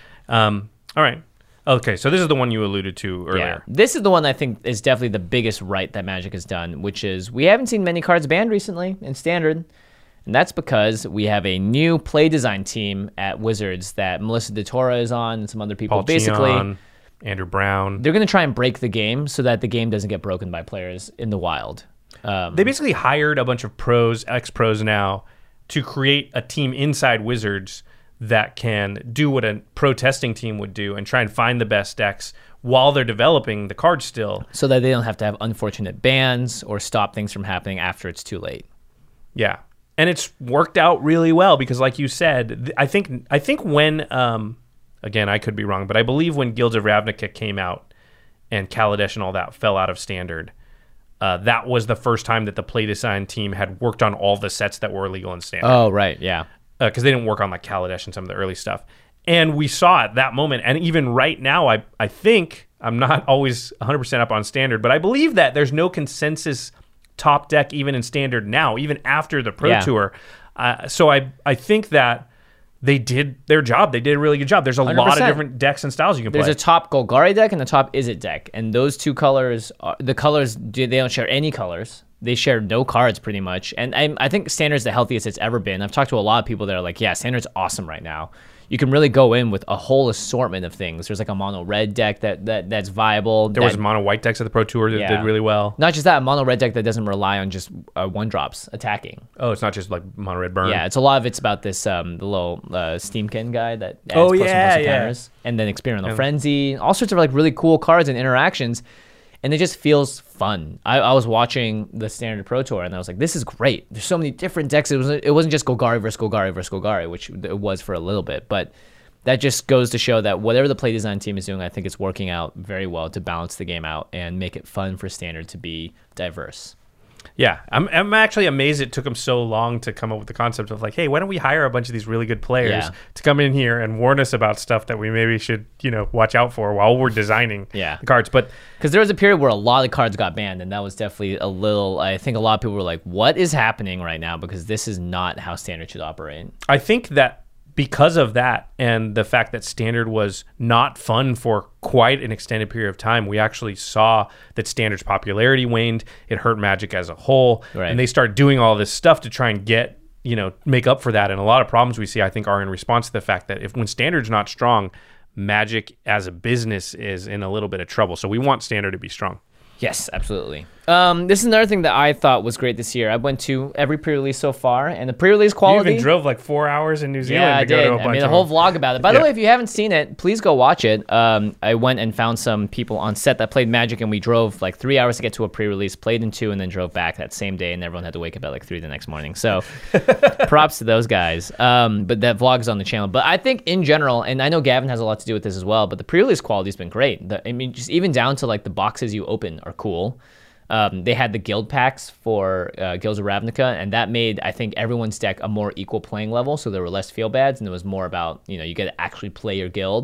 Um, all right. Okay, so this is the one you alluded to earlier. Yeah. This is the one I think is definitely the biggest right that Magic has done, which is we haven't seen many cards banned recently in Standard. And that's because we have a new play design team at Wizards that Melissa DeTora is on and some other people. Paul Basically, Cheon, Andrew Brown. they're going to try and break the game so that the game doesn't get broken by players in the wild. Um, They basically hired a bunch of pros, ex-pros now, to create a team inside Wizards that can do what a pro testing team would do and try and find the best decks while they're developing the cards still. so that they don't have to have unfortunate bans or stop things from happening after it's too late. Yeah. And it's worked out really well because, like you said, th- I think I think when, um, again, I could be wrong, but I believe when Guilds of Ravnica came out and Kaladesh and all that fell out of Standard, uh, that was the first time that the play design team had worked on all the sets that were illegal in Standard. Oh, right, yeah. Because uh, they didn't work on like Kaladesh and some of the early stuff. And we saw at that moment, and even right now, I I think, I'm not always one hundred percent up on Standard, but I believe that there's no consensus top deck even in Standard now, even after the Pro Yeah. Tour. Uh, so I I think that they did their job. They did a really good job. There's a one hundred lot of percent. different decks and styles you can There's play. a top Golgari deck and a top Izzet deck, and those two colors, are, the colors, do- they don't share any colors. They share no cards pretty much, and I, I think Standard's the healthiest it's ever been. I've talked to a lot of people that are like, yeah, Standard's awesome right now. You can really go in with a whole assortment of things. There's like a mono red deck that, that that's viable. there that, was mono white decks at the Pro Tour that Yeah. did really well. not just that, a mono red deck that doesn't rely on just uh, one drops attacking. Oh, it's not just like mono red burn. Yeah, it's a lot of it's about this um the little uh, Steamkin guy that adds Oh, plus one, yeah, plus one yeah. counters, and then Experimental Frenzy, all sorts of like really cool cards and interactions, and it just feels fun. I, I was watching the Standard Pro Tour and I was like, this is great. There's so many different decks. It wasn't it wasn't just Golgari versus Golgari versus Golgari, which it was for a little bit, but that just goes to show that whatever the play design team is doing, I think it's working out very well to balance the game out and make it fun for Standard to be diverse. Yeah, I'm I'm actually amazed it took them so long to come up with the concept of like, hey, why don't we hire a bunch of these really good players Yeah. to come in here and warn us about stuff that we maybe should, you know, watch out for while we're designing Yeah. the cards. But Because there was a period where a lot of cards got banned, and that was definitely a little. I think a lot of people were like, "What is happening right now?" Because this is not how Standard should operate. I think that because of that and the fact that Standard was not fun for quite an extended period of time, we actually saw that Standard's popularity waned. It hurt Magic as a whole. Right. And they started doing all this stuff to try and get, you know, make up for that. And a lot of problems we see, I think, are in response to the fact that if when Standard's not strong, Magic as a business is in a little bit of trouble. So we want Standard to be strong. Yes, absolutely. Um, this is another thing that I thought was great this year. I went to every pre-release so far, and the pre-release quality. You even drove like four hours in New Zealand Yeah, I to go did. to a I bunch made a of whole them. vlog about it. By the Yeah. way, if you haven't seen it, please go watch it. Um, I went and found some people on set that played Magic, and we drove like three hours to get to a pre-release, played in two, and then drove back that same day, and everyone had to wake up at like three the next morning. So props to those guys. Um, but that vlog is on the channel. But I think in general, and I know Gavin has a lot to do with this as well, but the pre-release quality's been great. The, I mean, just even down to like the boxes you open are cool. Um, they had the guild packs for uh, Guilds of Ravnica, and that made, I think, everyone's deck a more equal playing level, so there were less feel bads, and it was more about, you know, you get to actually play your guild.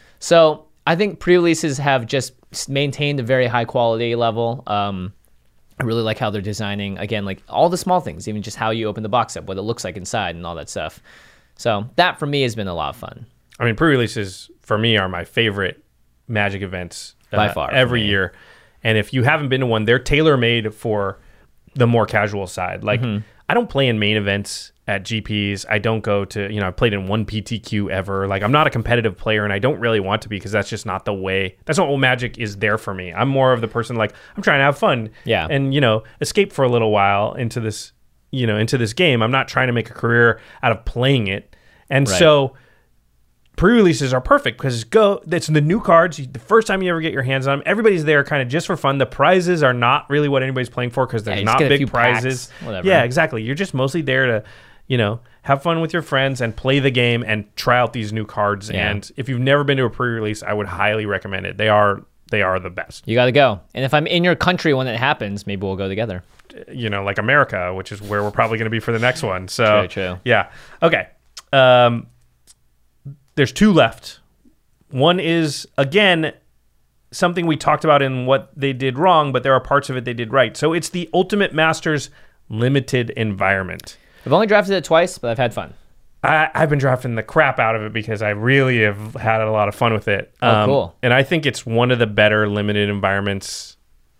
So I think pre-releases have just maintained a very high quality level. Um, I really like how they're designing, again, like all the small things, even just how you open the box up, what it looks like inside, and all that stuff. So that, for me, has been a lot of fun. I mean, pre-releases for me are my favorite Magic events uh, By far, for every me. year. And if you haven't been to one, they're tailor-made for the more casual side. Like, Mm-hmm. I don't play in main events at G Ps. I don't go to, you know, I played in one P T Q ever. Like, I'm not a competitive player, and I don't really want to be because that's just not the way. That's not what Magic is there for me. I'm more of the person like, I'm trying to have fun. Yeah. And, you know, escape for a little while into this, you know, into this game. I'm not trying to make a career out of playing it. And Right. so pre-releases are perfect because go it's the new cards. The first time you ever get your hands on them, everybody's there kind of just for fun. The prizes are not really what anybody's playing for because there's Yeah, you not just get a big few prizes. packs, whatever. Yeah, exactly. You're just mostly there to, you know, have fun with your friends and play the game and try out these new cards. Yeah. And if you've never been to a pre-release, I would highly recommend it. They are they are the best. You got to go. And if I'm in your country when it happens, maybe we'll go together. You know, like America, which is where we're probably going to be for the next one. So True, true. yeah. Okay. Um, there's two left. One is, again, something we talked about in what they did wrong, but there are parts of it they did right. So it's the Ultimate Masters Limited Environment. I've only drafted it twice, but I've had fun. I, I've been drafting the crap out of it because I really have had a lot of fun with it. Oh, cool. And I think it's one of the better limited environments,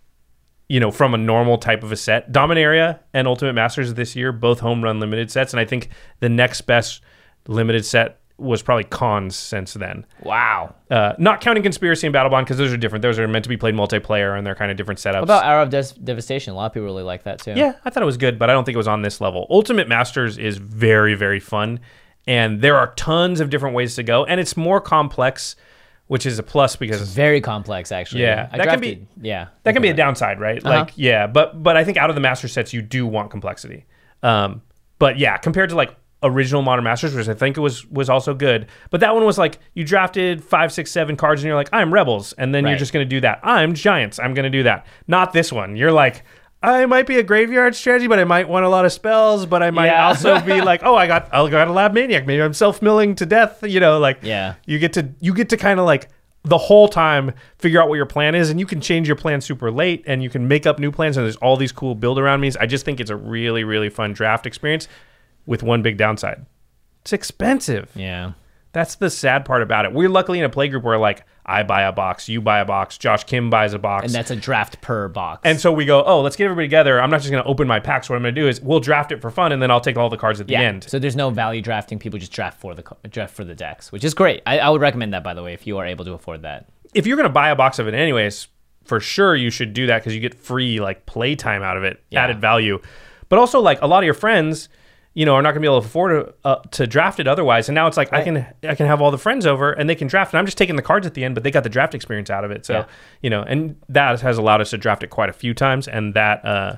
you know, from a normal type of a set. Dominaria and Ultimate Masters this year, both home run limited sets. And I think the next best limited set was probably Cons since then. Wow. Uh, not counting Conspiracy and Battle Bond because those are different. Those are meant to be played multiplayer and they're kind of different setups. What about Hour of Des- Devastation? A lot of people really like that too. Yeah, I thought it was good, but I don't think it was on this level. Ultimate Masters is very, very fun, and there are tons of different ways to go, and it's more complex, which is a plus because Very complex, actually. Yeah, I that can drafted, yeah. that can be a downside, right? Uh-huh. Like, yeah, but but I think out of the Master sets, you do want complexity. Um, but yeah, compared to like original Modern Masters, which I think it was was also good, but that one was like you drafted five, six, seven cards, and you're like, I'm Rebels, and then Right. you're just going to do that. I'm Giants, I'm going to do that. Not this one. You're like, I might be a graveyard strategy, but I might want a lot of spells, but I might Yeah. also be like, oh, I got I got a Lab Maniac. Maybe I'm self-milling to death. You know, like Yeah. you get to you get to kind of like the whole time figure out what your plan is, and you can change your plan super late, and you can make up new plans, and there's all these cool build around me's. I just think it's a really, really fun draft experience with one big downside. It's expensive. Yeah. That's the sad part about it. We're luckily in a play group where like I buy a box, you buy a box, Josh Kim buys a box. And that's a draft per box. And so we go, oh, let's get everybody together. I'm not just going to open my packs. What I'm going to do is we'll draft it for fun, and then I'll take all the cards at the yeah. end. So there's no value drafting. People just draft for the co- draft for the decks, which is great. I, I would recommend that, by the way, if you are able to afford that. If you're going to buy a box of it anyways, for sure you should do that because you get free like play time out of it, Yeah. added value. But also like a lot of your friends, you know, are not going to be able to afford to, uh, to draft it otherwise. And now it's like I can I can have all the friends over and they can draft, and I'm just taking the cards at the end, but they got the draft experience out of it. So, Yeah. you know, and that has allowed us to draft it quite a few times, and that uh,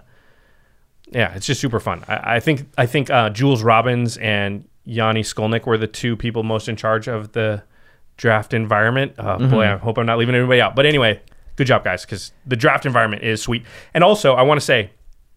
yeah, it's just super fun. I, I think I think uh, Jules Robbins and Yanni Skolnick were the two people most in charge of the draft environment. Oh, Mm-hmm. boy, I hope I'm not leaving anybody out. But anyway, good job, guys, because the draft environment is sweet. And also, I want to say,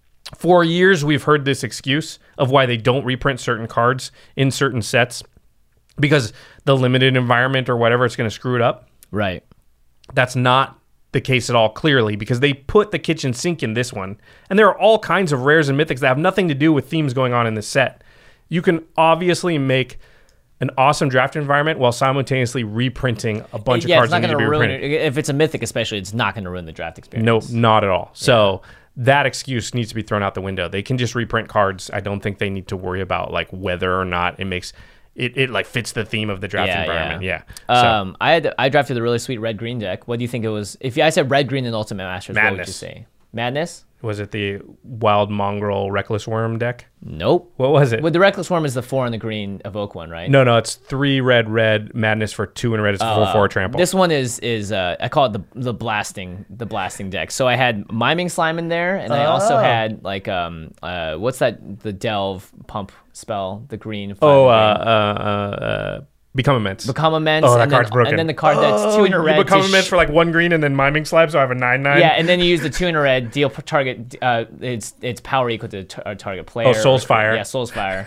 for years, we've heard this excuse of why they don't reprint certain cards in certain sets because the limited environment or whatever, it's going to screw it up. Right. That's not the case at all, clearly, because they put the kitchen sink in this one. And there are all kinds of rares and mythics that have nothing to do with themes going on in this set. You can obviously make an awesome draft environment while simultaneously reprinting a bunch yeah, of cards it's not that need to going be to ruin reprinted. it. If it's a mythic, especially, it's not going to ruin the draft experience. No, not at all. So that excuse needs to be thrown out the window. They can just reprint cards. I don't think they need to worry about like whether or not it makes it, it like fits the theme of the draft Yeah, environment. Yeah. So, Um, I had I drafted a really sweet red green deck. What do you think it was? If I said red green in Ultimate Masters, what would you Madness. say? Madness? was it the Wild Mongrel Reckless Worm deck? Nope. What was it? With the Reckless Worm is the four and the green evoke one, right? No, no, it's three red, red, Madness for two and red. It's a four, four trample. This one is is uh, I call it the the blasting the blasting deck. So I had Miming Slime in there, and I also Oh. had like um uh what's that the Delve pump spell, the green. oh, five uh, green. uh, uh, uh, Become Immense. Become Immense. Oh, that and card's then, broken. And then the card that's two in a red. You Become to Immense sh- for like one green and then Miming Slab, so I have a nine nine. Yeah, and then you use the two in a red, deal per target. Uh, its its power equal to t- uh, target player. Oh, Soul's Fire. Yeah, Soul's Fire.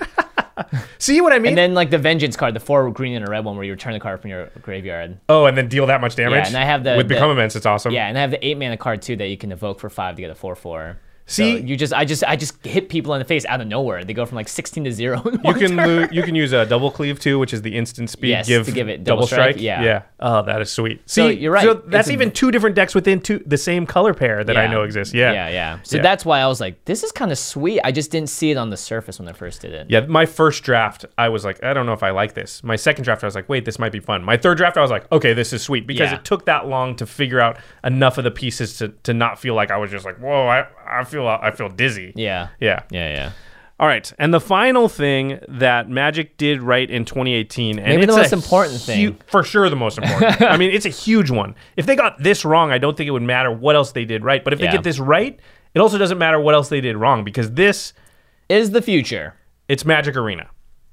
See what I mean? And then like the Vengeance card, the four green and a red one, where you return the card from your graveyard. oh, and then deal that much damage? Yeah, and I have the- With the- Become Immense, it's awesome. Yeah, and I have the eight mana card too that you can evoke for five to get a four four. See- so you just I just I just hit people in the face out of nowhere. They go from like sixteen to zero. In You one can turn. lo- you can use a double cleave too, which is the instant speed Yes, give, to give it double double strike, strike. yeah. yeah. Oh, that is sweet. So See, you're right. So that's It's a- even two different decks within two the same color pair that I Yeah. know exists. Yeah. yeah, yeah. So Yeah. that's why I was like, this is kind of sweet. I just didn't see it on the surface when I first did it. Yeah, my first draft, I was like, I don't know if I like this. My second draft, I was like, wait, this might be fun. My third draft, I was like, okay, this is sweet because Yeah. it took that long to figure out enough of the pieces to, to not feel like I was just like, whoa, I, I feel I feel dizzy. Yeah. Yeah. Yeah, yeah. All right, and the final thing that Magic did right in twenty eighteen, and Maybe it's the most a important hu- thing. for sure the most important. I mean, it's a huge one. If they got this wrong, I don't think it would matter what else they did right. But if Yeah. they get this right, it also doesn't matter what else they did wrong, because this Is the future. it's Magic Arena.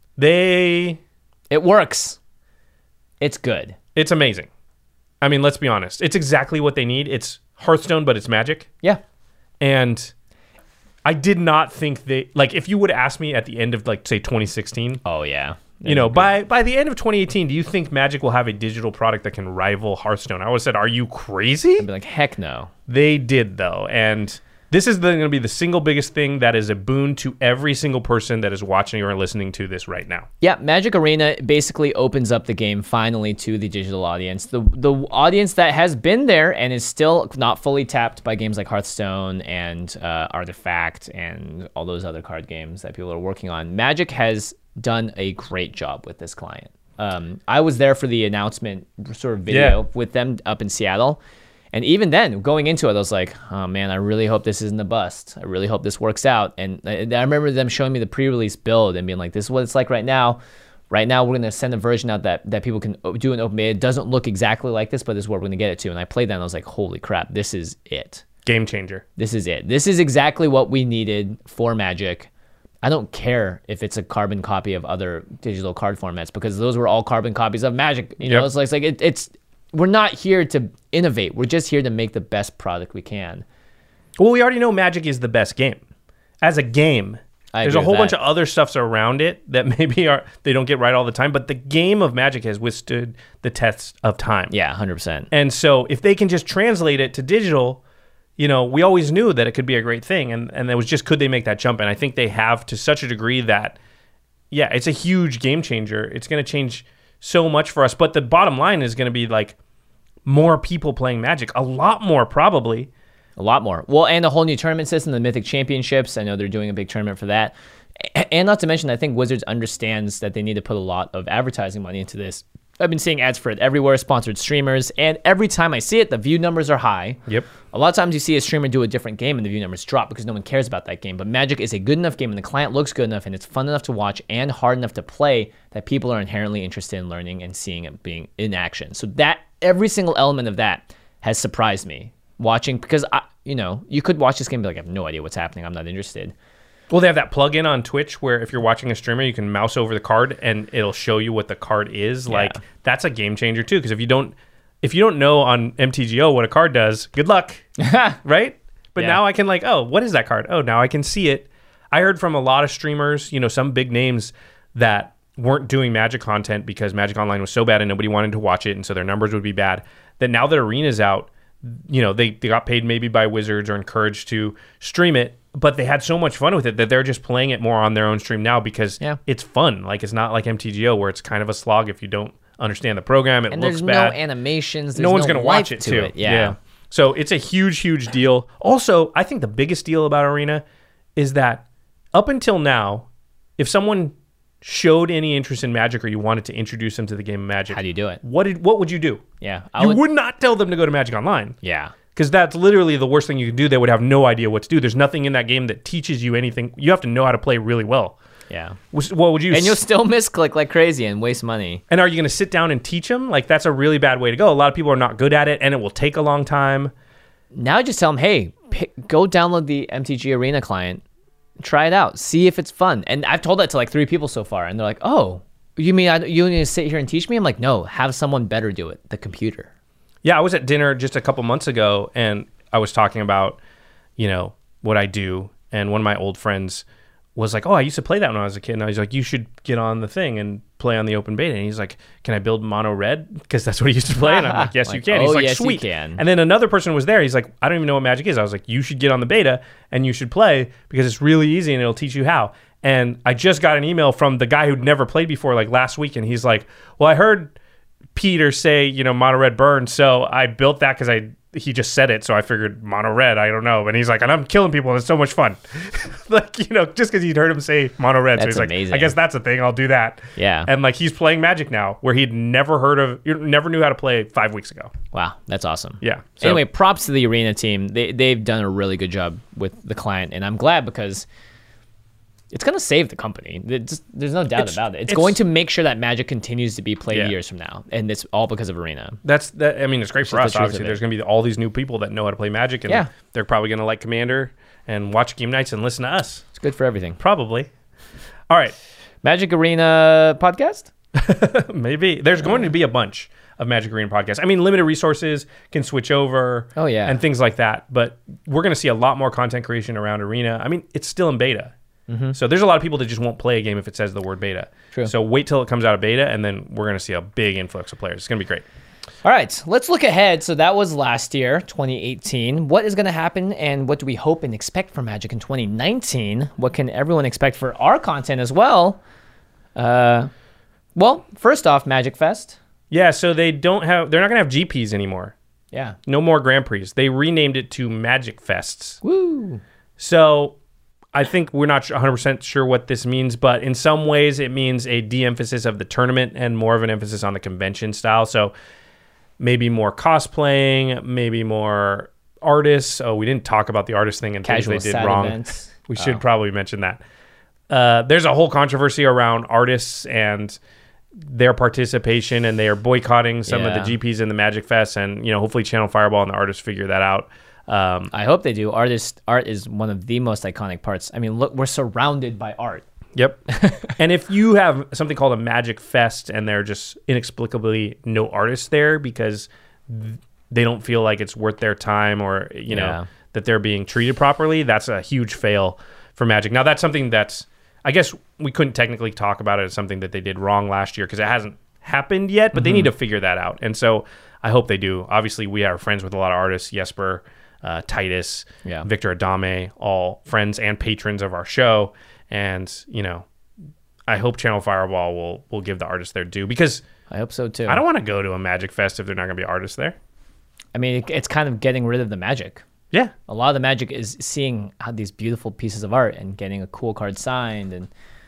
They It works. It's good. it's amazing. I mean, let's be honest. It's exactly what they need. It's Hearthstone, but it's Magic. Yeah. And I did not think they like if you would ask me at the end of like say twenty sixteen, Oh, yeah. you know, by by the end of twenty eighteen, do you think Magic will have a digital product that can rival Hearthstone? I would have said, are you crazy? I'd be like, heck no. They did though, and this is going to be the single biggest thing that is a boon to every single person that is watching or listening to this right now. Yeah, Magic Arena basically opens up the game finally to the digital audience. The the audience that has been there and is still not fully tapped by games like Hearthstone and uh, Artifact and all those other card games that people are working on. Magic has done a great job with this client. Um, I was there for the announcement sort of video Yeah. with them up in Seattle. And even then, going into it, I was like, oh man, I really hope this isn't a bust. I really hope this works out. And I, I remember them showing me the pre-release build and being like, this is what it's like right now. Right now, we're going to send a version out that, that people can do an open beta. It doesn't look exactly like this, but this is what we're going to get it to. And I played that and I was like, holy crap, this is it. Game changer. This is it. This is exactly what we needed for Magic. I don't care if it's a carbon copy of other digital card formats because those were all carbon copies of Magic. You know, Yep. it's like, it's like it, it's we're not here to innovate. We're just here to make the best product we can. Well, we already know Magic is the best game. As a game, I there's agree a whole with bunch that. of other stuffs around it that maybe are they don't get right all the time, but the game of Magic has withstood the test of time. Yeah, one hundred percent. And so if they can just translate it to digital, you know, we always knew that it could be a great thing. And, and it was just, could they make that jump? And I think they have to such a degree that, yeah, it's a huge game changer. It's going to change so much for us. But the bottom line is going to be like more people playing Magic, a lot more probably. A lot more. Well, and a whole new tournament system, the Mythic Championships. I know they're doing a big tournament for that. A- And not to mention, I think Wizards understands that they need to put a lot of advertising money into this. I've been seeing ads for it everywhere, sponsored streamers, and every time I see it, the view numbers are high. Yep. A lot of times you see a streamer do a different game and the view numbers drop because no one cares about that game. But Magic is a good enough game and the client looks good enough and it's fun enough to watch and hard enough to play that people are inherently interested in learning and seeing it being in action. So that every single element of that has surprised me watching because I, you know, you could watch this game and be like, I have no idea what's happening. I'm not interested. Well, they have that plug-in on Twitch where if you're watching a streamer, you can mouse over the card and it'll show you what the card is. Like Yeah. that's a game changer too. Because if you don't, if you don't know on M T G O what a card does, good luck, right? But Yeah. now I can like, oh, what is that card? Oh, now I can see it. I heard from a lot of streamers, you know, some big names that weren't doing Magic content because Magic Online was so bad and nobody wanted to watch it, and so their numbers would be bad. That now that Arena's out, you know, they, they got paid maybe by Wizards or encouraged to stream it, but they had so much fun with it that they're just playing it more on their own stream now because Yeah. it's fun. Like it's not like M T G O where it's kind of a slog if you don't understand the program. It And looks there's bad. no animations. There's no one's no going to watch life it to too. It. Yeah. So it's a huge, huge deal. Also, I think the biggest deal about Arena is that up until now, if someone showed any interest in Magic or you wanted to introduce them to the game of Magic, How do you do it? what did what would you do? Yeah. I You would, would not tell them to go to Magic Online. yeah. Because that's literally the worst thing you could do. They would have no idea what to do. There's nothing in that game that teaches you anything. You have to know how to play really well. Yeah. Which- What would you? And you'll still misclick like crazy and waste money. and are you going to sit down and teach them? Like that's a really bad way to go. A lot of people are not good at it, and it will take a long time. Now just tell them, hey, pick, go download the M T G Arena client, try it out, see if it's fun. And I've told that to like three people so far, and they're like, oh, you mean I, you need to sit here and teach me? I'm like, no, have someone better do it, the computer. Yeah, I was at dinner just a couple months ago, and I was talking about, you know, what I do, and one of my old friends was like, "Oh, I used to play that when I was a kid." And I was like, "You should get on the thing and play on the open beta." And he's like, "Can I build mono red? Because that's what he used to play." And I'm like, "Yes, you Like, can." He's oh, like, yes, you "Sweet." can. And then another person was there. He's like, "I don't even know what Magic is." I was like, "You should get on the beta and you should play because it's really easy and it'll teach you how." And I just got an email from the guy who'd never played before, like last week, and he's like, "Well, I heard Peter say, you know, mono red burns, so I built that because I he just said it, so I figured mono red. I don't know." And he's like, "And I'm killing people, and it's so much fun." Like, you know, just because he'd heard him say mono red, so That's he's like, amazing. "I guess that's a thing. I'll do that." Yeah. And like he's playing Magic now, where he'd never heard of, never knew how to play five weeks ago. Wow, that's awesome. Yeah. So, Anyway, props to the Arena team. They they've done a really good job with the client, and I'm glad because it's going to save the company. It's, there's no doubt It's- about it. It's, it's- going to make sure that Magic continues to be played Yeah. years from now, and it's all because of Arena. That's that. I mean, it's great for just us. the truth Obviously, of it. there's going to be all these new people that know how to play Magic, and Yeah. they're probably going to like Commander and watch game nights and listen to us. It's good for everything. Probably. All right. Magic Arena podcast? Maybe there's going to be a bunch of Magic Arena podcasts. I mean, limited resources can switch over. Oh, yeah. and things like that. But we're going to see a lot more content creation around Arena. I mean, it's still in beta, mm-hmm. so there's a lot of people that just won't play a game if it says the word beta. True. So wait till it comes out of beta, and then we're going to see a big influx of players. It's going to be great. All right, let's look ahead. So that was last year, twenty eighteen. What is going to happen, and what do we hope and expect for Magic in twenty nineteen? What can everyone expect for our content as well? Uh, well, first off, Magic Fest. Yeah. So they don't have. They're not going to have G Ps anymore. Yeah. No more Grand Prix. They renamed it to Magic Fests. Woo. So I think we're not one hundred percent sure what this means, but in some ways it means a de-emphasis of the tournament and more of an emphasis on the convention style. So maybe more cosplaying, maybe more artists. Oh, we didn't talk about the artist thing and Casual things they did side wrong. events. We should Oh. probably mention that. Uh, there's a whole controversy around artists and their participation, and they are boycotting some Yeah. of the G Ps in the Magic Fest, and you know, hopefully Channel Fireball and the artists figure that out. Um, I hope they do. Artist art is one of the most iconic parts. I mean, look, we're surrounded by art. Yep. And if you have something called a Magic Fest and there are just inexplicably no artists there because th- they don't feel like it's worth their time, or, you know, Yeah. that they're being treated properly, that's a huge fail for Magic. Now, that's something that's, I guess we couldn't technically talk about it as something that they did wrong last year because it hasn't happened yet, but Mm-hmm. they need to figure that out. And so I hope they do. Obviously, we are friends with a lot of artists, Jesper, uh, Titus, Yeah. Victor Adame, all friends and patrons of our show. And, you know, I hope Channel Fireball will will give the artists their due, because I hope so too. I don't want to go to a Magic Fest if they're not going to be artists there. I mean, it, it's kind of getting rid of the magic. Yeah. A lot of the magic is seeing how these beautiful pieces of art and getting a cool card signed and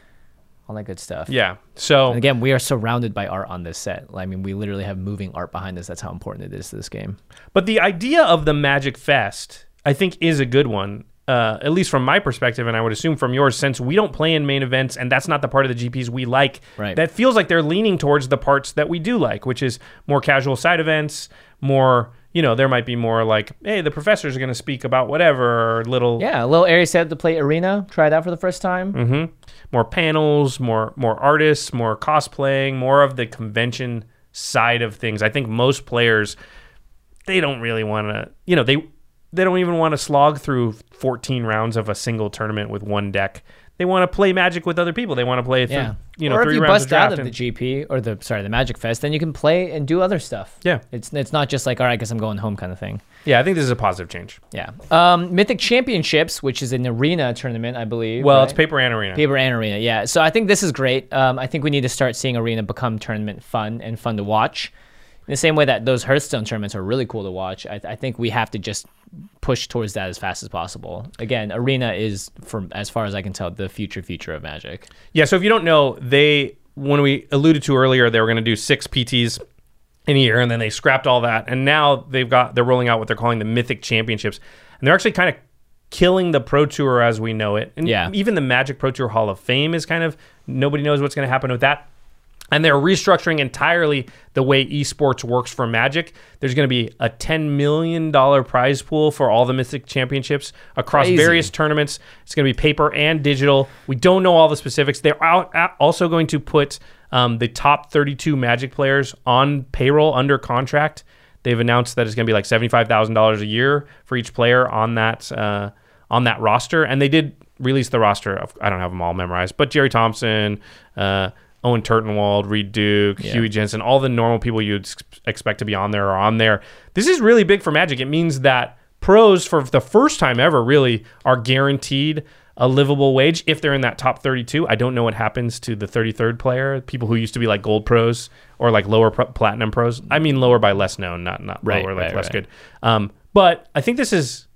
all that good stuff. Yeah. So And again, we are surrounded by art on this set. I mean, we literally have moving art behind us. That's how important it is to this game. But the idea of the Magic Fest, I think, is a good one, uh, at least from my perspective, and I would assume from yours, since we don't play in main events, and that's not the part of the G Ps we like. Right. That feels like they're leaning towards the parts that we do like, which is more casual side events, more, you know, there might be more like, hey, the professors are going to speak about whatever, or little, Yeah, a little area set up to play Arena. Try it out for the first time. Mm-hmm. more panels, more more artists, more cosplaying, more of the convention side of things. I think most players, they don't really want to, you know, they they don't even want to slog through fourteen rounds of a single tournament with one deck. They want to play Magic with other people. They want to play, th- Yeah. you know, or three if you rounds bust of draft. out of and- the G P or the sorry the Magic Fest, then you can play and do other stuff. Yeah. It's it's not just like, all right, I guess I'm going home kind of thing. yeah, I think this is a positive change. Yeah. Um, Mythic Championships, which is an arena tournament, I believe. Well, right? it's Paper and Arena. Paper and Arena, yeah. So I think this is great. Um, I think we need to start seeing Arena become tournament fun and fun to watch. In the same way that those Hearthstone tournaments are really cool to watch, I, I think we have to just push towards that as fast as possible. Again, Arena is, from as far as I can tell, the future future of Magic. Yeah, so if you don't know, they, when we alluded to earlier, they were going to do six P Ts in a year, and then they scrapped all that, and now they've got, they're rolling out what they're calling the Mythic Championships, and they're actually kind of killing the Pro Tour as we know it. And Yeah. even the Magic Pro Tour Hall of Fame is kind of, nobody knows what's going to happen with that. And they're restructuring entirely the way esports works for Magic. There's going to be a ten million dollars prize pool for all the Mythic Championships across Crazy. various tournaments. It's going to be paper and digital. We don't know all the specifics. They're out, out- also going to put um, the top thirty-two Magic players on payroll under contract. They've announced that it's going to be like seventy-five thousand dollars a year for each player on that uh, on that roster. And they did release the roster of, I don't have them all memorized, but Jerry Thompson, uh, Owen Turtenwald, Reed Duke, Yeah. Huey Jensen, all the normal people you'd ex- expect to be on there are on there. This is really big for Magic. It means that pros, for the first time ever, really are guaranteed a livable wage if they're in that top thirty-two. I don't know what happens to the thirty-third player, people who used to be like gold pros or like lower pro- platinum pros. I mean lower by less known, not not Right, lower, like right, less right. good. Um, but I think this is,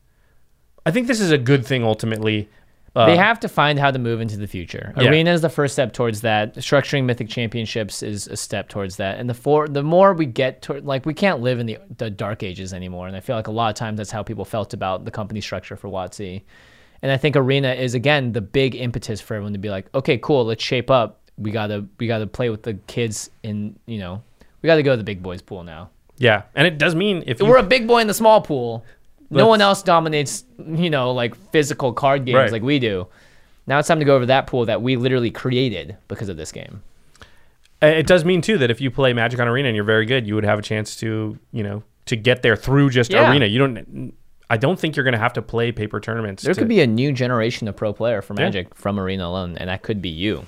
I think this is a good thing ultimately. Uh, They have to find how to move into the future. Yeah. Arena is the first step towards that. Structuring Mythic Championships is a step towards that. And the for, the more we get toward, like, we can't live in the the dark ages anymore. And I feel like a lot of times that's how people felt about the company structure for WotC. And I think Arena is, again, the big impetus for everyone to be like, okay, cool, let's shape up. We gotta we gotta play with the kids in, you know, we gotta go to the big boys pool now. Yeah, and it does mean if you, we're a big boy in the small pool, no Let's- one else dominates, you know, like physical card games Right. like we do. Now it's time to go over that pool that we literally created because of this game. it does mean too that if you play Magic on Arena and you're very good, you would have a chance to, you know, to get there through just Yeah. Arena. You don't. I don't think you're going to have to play paper tournaments. There to, could be a new generation of pro player for Yeah. Magic from Arena alone, and that could be you.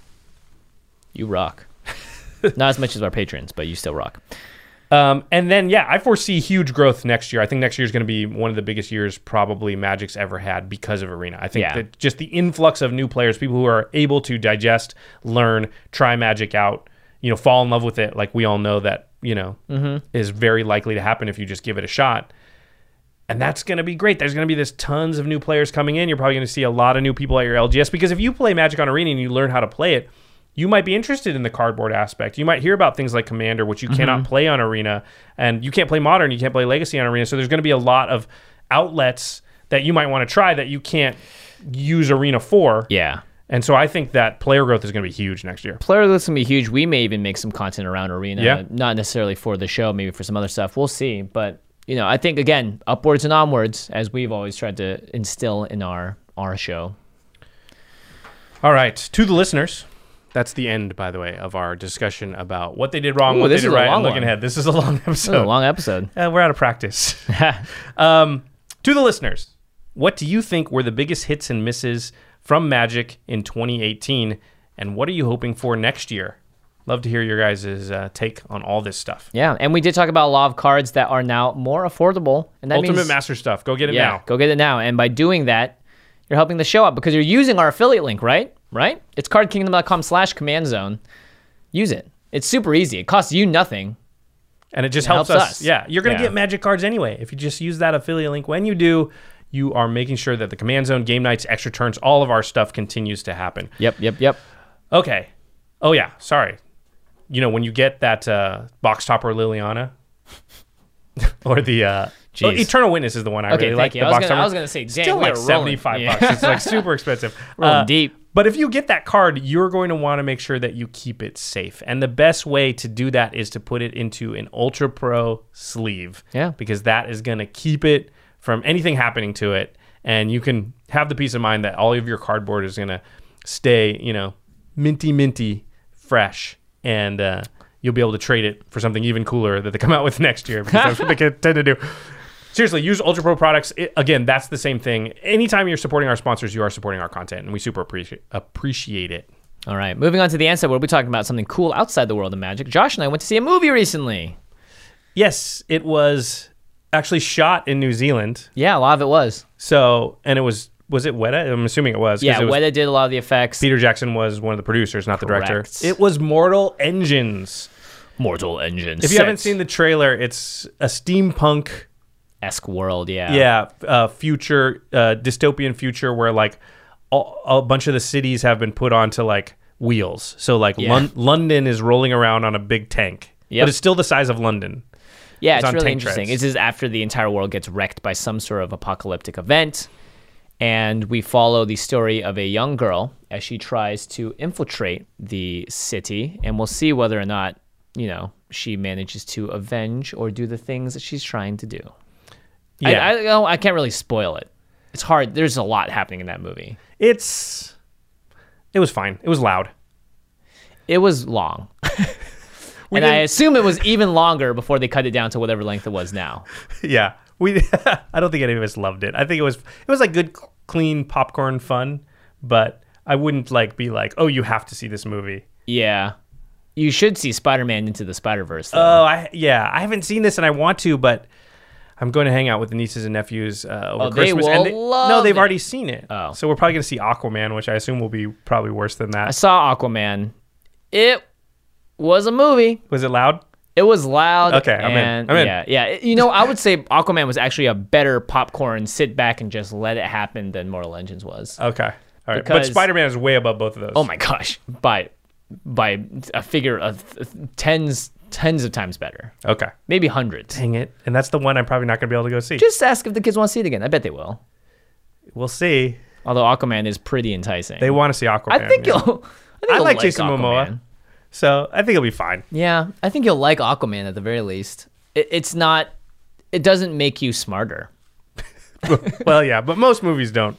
You rock. Not as much as our patrons, but you still rock. Um, and then, yeah, I foresee huge growth next year. I think next year is going to be one of the biggest years probably Magic's ever had because of Arena. I think Yeah. that just the influx of new players, people who are able to digest, learn, try Magic out, you know, fall in love with it, like we all know that, you know, Mm-hmm. is very likely to happen if you just give it a shot. And that's going to be great. There's going to be this tons of new players coming in. You're probably going to see a lot of new people at your L G S because if you play Magic on Arena and you learn how to play it, you might be interested in the cardboard aspect. You might hear about things like Commander, which you Mm-hmm. cannot play on Arena, and you can't play Modern, you can't play Legacy on Arena. So there's going to be a lot of outlets that you might want to try that you can't use Arena for. Yeah. And so I think that player growth is going to be huge next year. Player list can be huge. We may even make some content around Arena. Yeah. Not necessarily for the show, maybe for some other stuff. We'll see. But, you know, I think, again, upwards and onwards, as we've always tried to instill in our, our show. All right, to the listeners. That's the end, by the way, of our discussion about what they did wrong, Ooh, what they this did is a right. long I'm looking one. ahead. This is a long This is a episode. long episode. Uh, we're out of practice. um, to the listeners, what do you think were the biggest hits and misses from Magic in twenty eighteen, and what are you hoping for next year? Love to hear your guys' uh, take on all this stuff. Yeah, and we did talk about a lot of cards that are now more affordable. And that Ultimate means, Master stuff. Go get it yeah, now. go get it now. And by doing that, you're helping the show out because you're using our affiliate link, right? Right? It's cardkingdom.com slash command zone. Use it. It's super easy. It costs you nothing. And it just It helps, helps us. us. Yeah, you're going to Yeah. get Magic cards anyway. If you just use that affiliate link, when you do, you are making sure that the Command Zone, Game Nights, Extra Turns, all of our stuff continues to happen. Yep, yep, yep. Okay. Oh, yeah. Sorry. You know, when you get that uh, Box Topper Liliana or the uh, oh, Jeez. Eternal Witness is the one I Okay, really thank like. you. The I was Box gonna- I Topper. was gonna say, dang, still we like are rolling. seventy-five Yeah. bucks. It's like super expensive. Rolling deep. But if you get that card, you're going to want to make sure that you keep it safe. And the best way to do that is to put it into an Ultra Pro sleeve. Yeah. Because that is going to keep it from anything happening to it. And you can have the peace of mind that all of your cardboard is going to stay, you know, minty, minty, fresh. And uh, you'll be able to trade it for something even cooler that they come out with next year. Because that's what they can tend to do. Seriously, use Ultra Pro products. It, again, that's the same thing. Anytime you're supporting our sponsors, you are supporting our content, and we super appreciate appreciate it. All right, moving on to the answer where we're talking about something cool outside the world of Magic. Josh and I went to see a movie recently. Yes, it was actually shot in New Zealand. Yeah, a lot of it was. So, and it was was it Weta? I'm assuming it was. 'cause Yeah, it was, Weta did a lot of the effects. Peter Jackson was one of the producers, not the director. Correct. It was Mortal Engines. Mortal Engines. If you haven't seen the trailer, it's a steampunk. esque world, yeah. Yeah, uh, future, uh, dystopian future where like all, a bunch of the cities have been put onto like wheels. So like Yeah. Lon- London is rolling around on a big tank, Yep. but it's still the size of London. Yeah, It's it's on really tank interesting. treads. This is after the entire world gets wrecked by some sort of apocalyptic event. And we follow the story of a young girl as she tries to infiltrate the city. And we'll see whether or not, you know, she manages to avenge or do the things that she's trying to do. Yeah, I, I, you know, I can't really spoil it. It's hard. There's a lot happening in that movie. it's it was fine. It was loud. It was long. And I didn't- assume it was even longer before they cut it down to whatever length it was now. Yeah, we. I don't think any of us loved it. I think it was it was like good, clean popcorn fun, but I wouldn't like be like, oh, you have to see this movie. Yeah. You should see Spider-Man Into the Spider-Verse, though. Oh, I yeah, I haven't seen this and I want to, but I'm going to hang out with the nieces and nephews uh, over Oh, they Christmas. will and they, love no, they've it. already seen it. Oh. So we're probably going to see Aquaman, which I assume will be probably worse than I that. saw Aquaman. It was a movie. Was it loud? It was loud. Okay, I'm in. and I'm in. Yeah, yeah. It- You know, I would say Aquaman was actually a better popcorn, sit back and just let it happen than Mortal Engines was. Okay. All right. But Because- Spider-Man is way above both of those. Oh my gosh, by by a figure of tens tens of times better, Okay. maybe hundreds. Dang it. And that's the one I'm probably not going to be able to go see. Just ask if the kids want to see it again. I bet they will. We'll see. Although Aquaman is pretty enticing. They want to see Aquaman. I think yeah. you'll. I, think I you'll like Jason Aquaman. Momoa, so I think it'll be fine. Yeah, I think you'll like Aquaman at the very least. It, it's not. It doesn't make you smarter. Well, yeah, but most movies don't.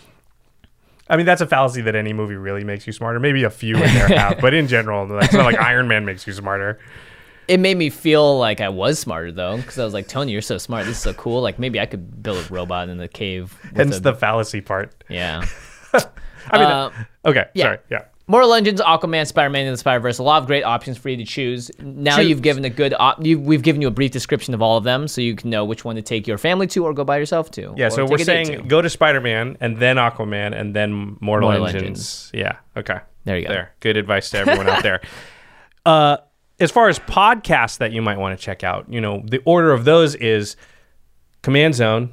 I mean, that's a fallacy that any movie really makes you smarter. Maybe a few in there have, but in general, it's not like Iron Man makes you smarter. It made me feel like I was smarter though, because I was like, Tony, you're so smart. This is so cool. Like maybe I could build a robot in the cave. with Hence a- the fallacy part. Yeah. I mean, Uh, okay, yeah. sorry, yeah. More Legends, Aquaman, Spider-Man, and the Spider-Verse. A lot of great options for you to choose. Now Choose. you've given a good. Op- you, we've given you a brief description of all of them, so you can know which one to take your family to, or go by yourself to. Yeah, or so take we're a date saying to. go to Spider-Man and then Aquaman and then Mortal, Mortal Engines. Engines. Yeah, okay. There you go. There, good advice to everyone out there. Uh, as far as podcasts that you might want to check out, you know, the order of those is Command Zone,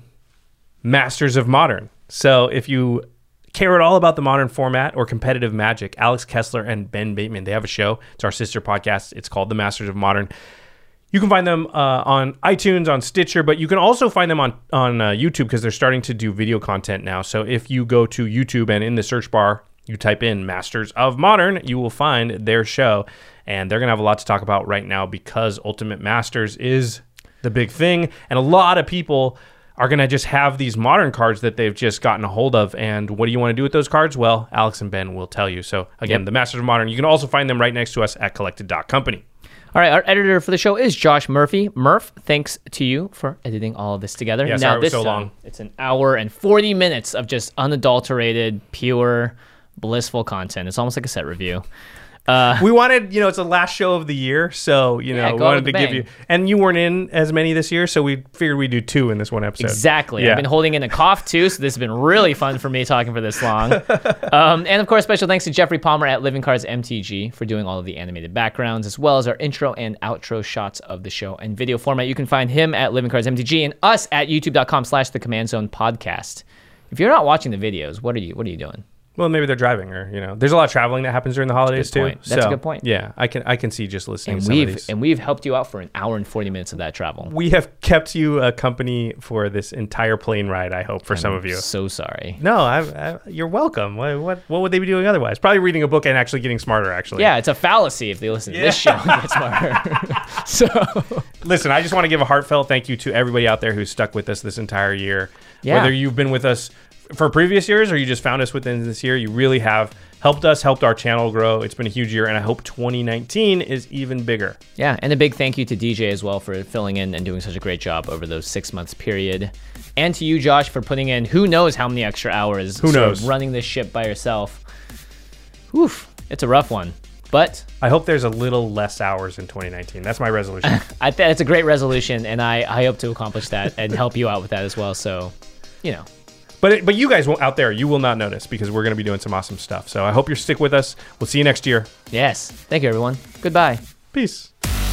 Masters of Modern. So if you care at all about the modern format or competitive magic, Alex Kessler and Ben Bateman, they have a show. It's our sister podcast. It's called The Masters of Modern. You can find them uh, on iTunes, on Stitcher, but you can also find them on, on uh, YouTube because they're starting to do video content now. So if you go to YouTube and in the search bar, you type in Masters of Modern, you will find their show. And they're going to have a lot to talk about right now because Ultimate Masters is the big thing. And a lot of people are going to just have these modern cards that they've just gotten a hold of. And what do you want to do with those cards? Well, Alex and Ben will tell you. So again, Yep. the Masters of Modern, you can also find them right next to us at collected dot company. All right, our editor for the show is Josh Murphy. Murph, thanks to you for editing all of this together. Yeah, now sorry it was this so time, long. it's an hour and forty minutes of just unadulterated, pure, blissful content. It's almost like a set review. Uh, We wanted, you know, it's the last show of the year, so, you know, Yeah, we go out wanted with to a give bang. you, and you weren't in as many this year, so we figured we'd do two in this one episode. Exactly. Yeah. I've been holding in a cough too, so this has been really fun for me talking for this long. um, and of course, special thanks to Jeffrey Palmer at Living Cards M T G for doing all of the animated backgrounds, as well as our intro and outro shots of the show and video format. You can find him at Living Cards M T G and us at youtube.com slash the Command Zone podcast. If you're not watching the videos, what are you what are you doing? Well, maybe they're driving, or, you know, there's a lot of traveling that happens during the holidays, good too. point. That's a So, good point. Yeah, I can I can see just listening And to some of we've these. and we've helped you out for an hour and forty minutes of that travel. We have kept you a company for this entire plane ride, I hope, for some I'm of you. so sorry. No, I, I, you're welcome. What, what what would they be doing otherwise? Probably reading a book and actually getting smarter, actually. Yeah, it's a fallacy if they listen to this show and get smarter. so Listen, I just want to give a heartfelt thank you to everybody out there who's stuck with us this entire year. Yeah. Whether you've been with us for previous years or you just found us within this year, you really have helped us, helped our channel grow. It's been a huge year, and I hope twenty nineteen is even bigger. yeah, and a big thank you to D J as well for filling in and doing such a great job over those six months period. And to you, Josh, for putting in who knows how many extra hours. Who sort of knows? running this ship by yourself. Oof, it's a rough one. But I hope there's a little less hours in twenty nineteen. That's my resolution. I think it's a great resolution, and I, I hope to accomplish that and help you out with that as well. So, you know. But it, but you guys won't, out there, you will not notice because we're going to be doing some awesome stuff. So I hope you stick with us. We'll see you next year. Yes. Thank you, everyone. Goodbye. Peace.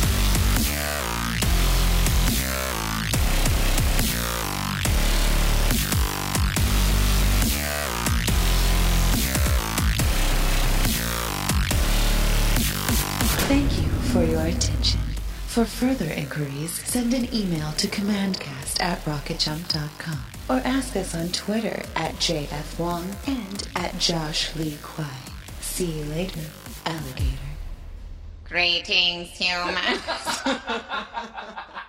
Thank you for your attention. For further inquiries, send an email to commandcast at rocket jump dot com or ask us on Twitter at J F Wong and at Josh Lee Kwai. See you later, alligator. Greetings, humans.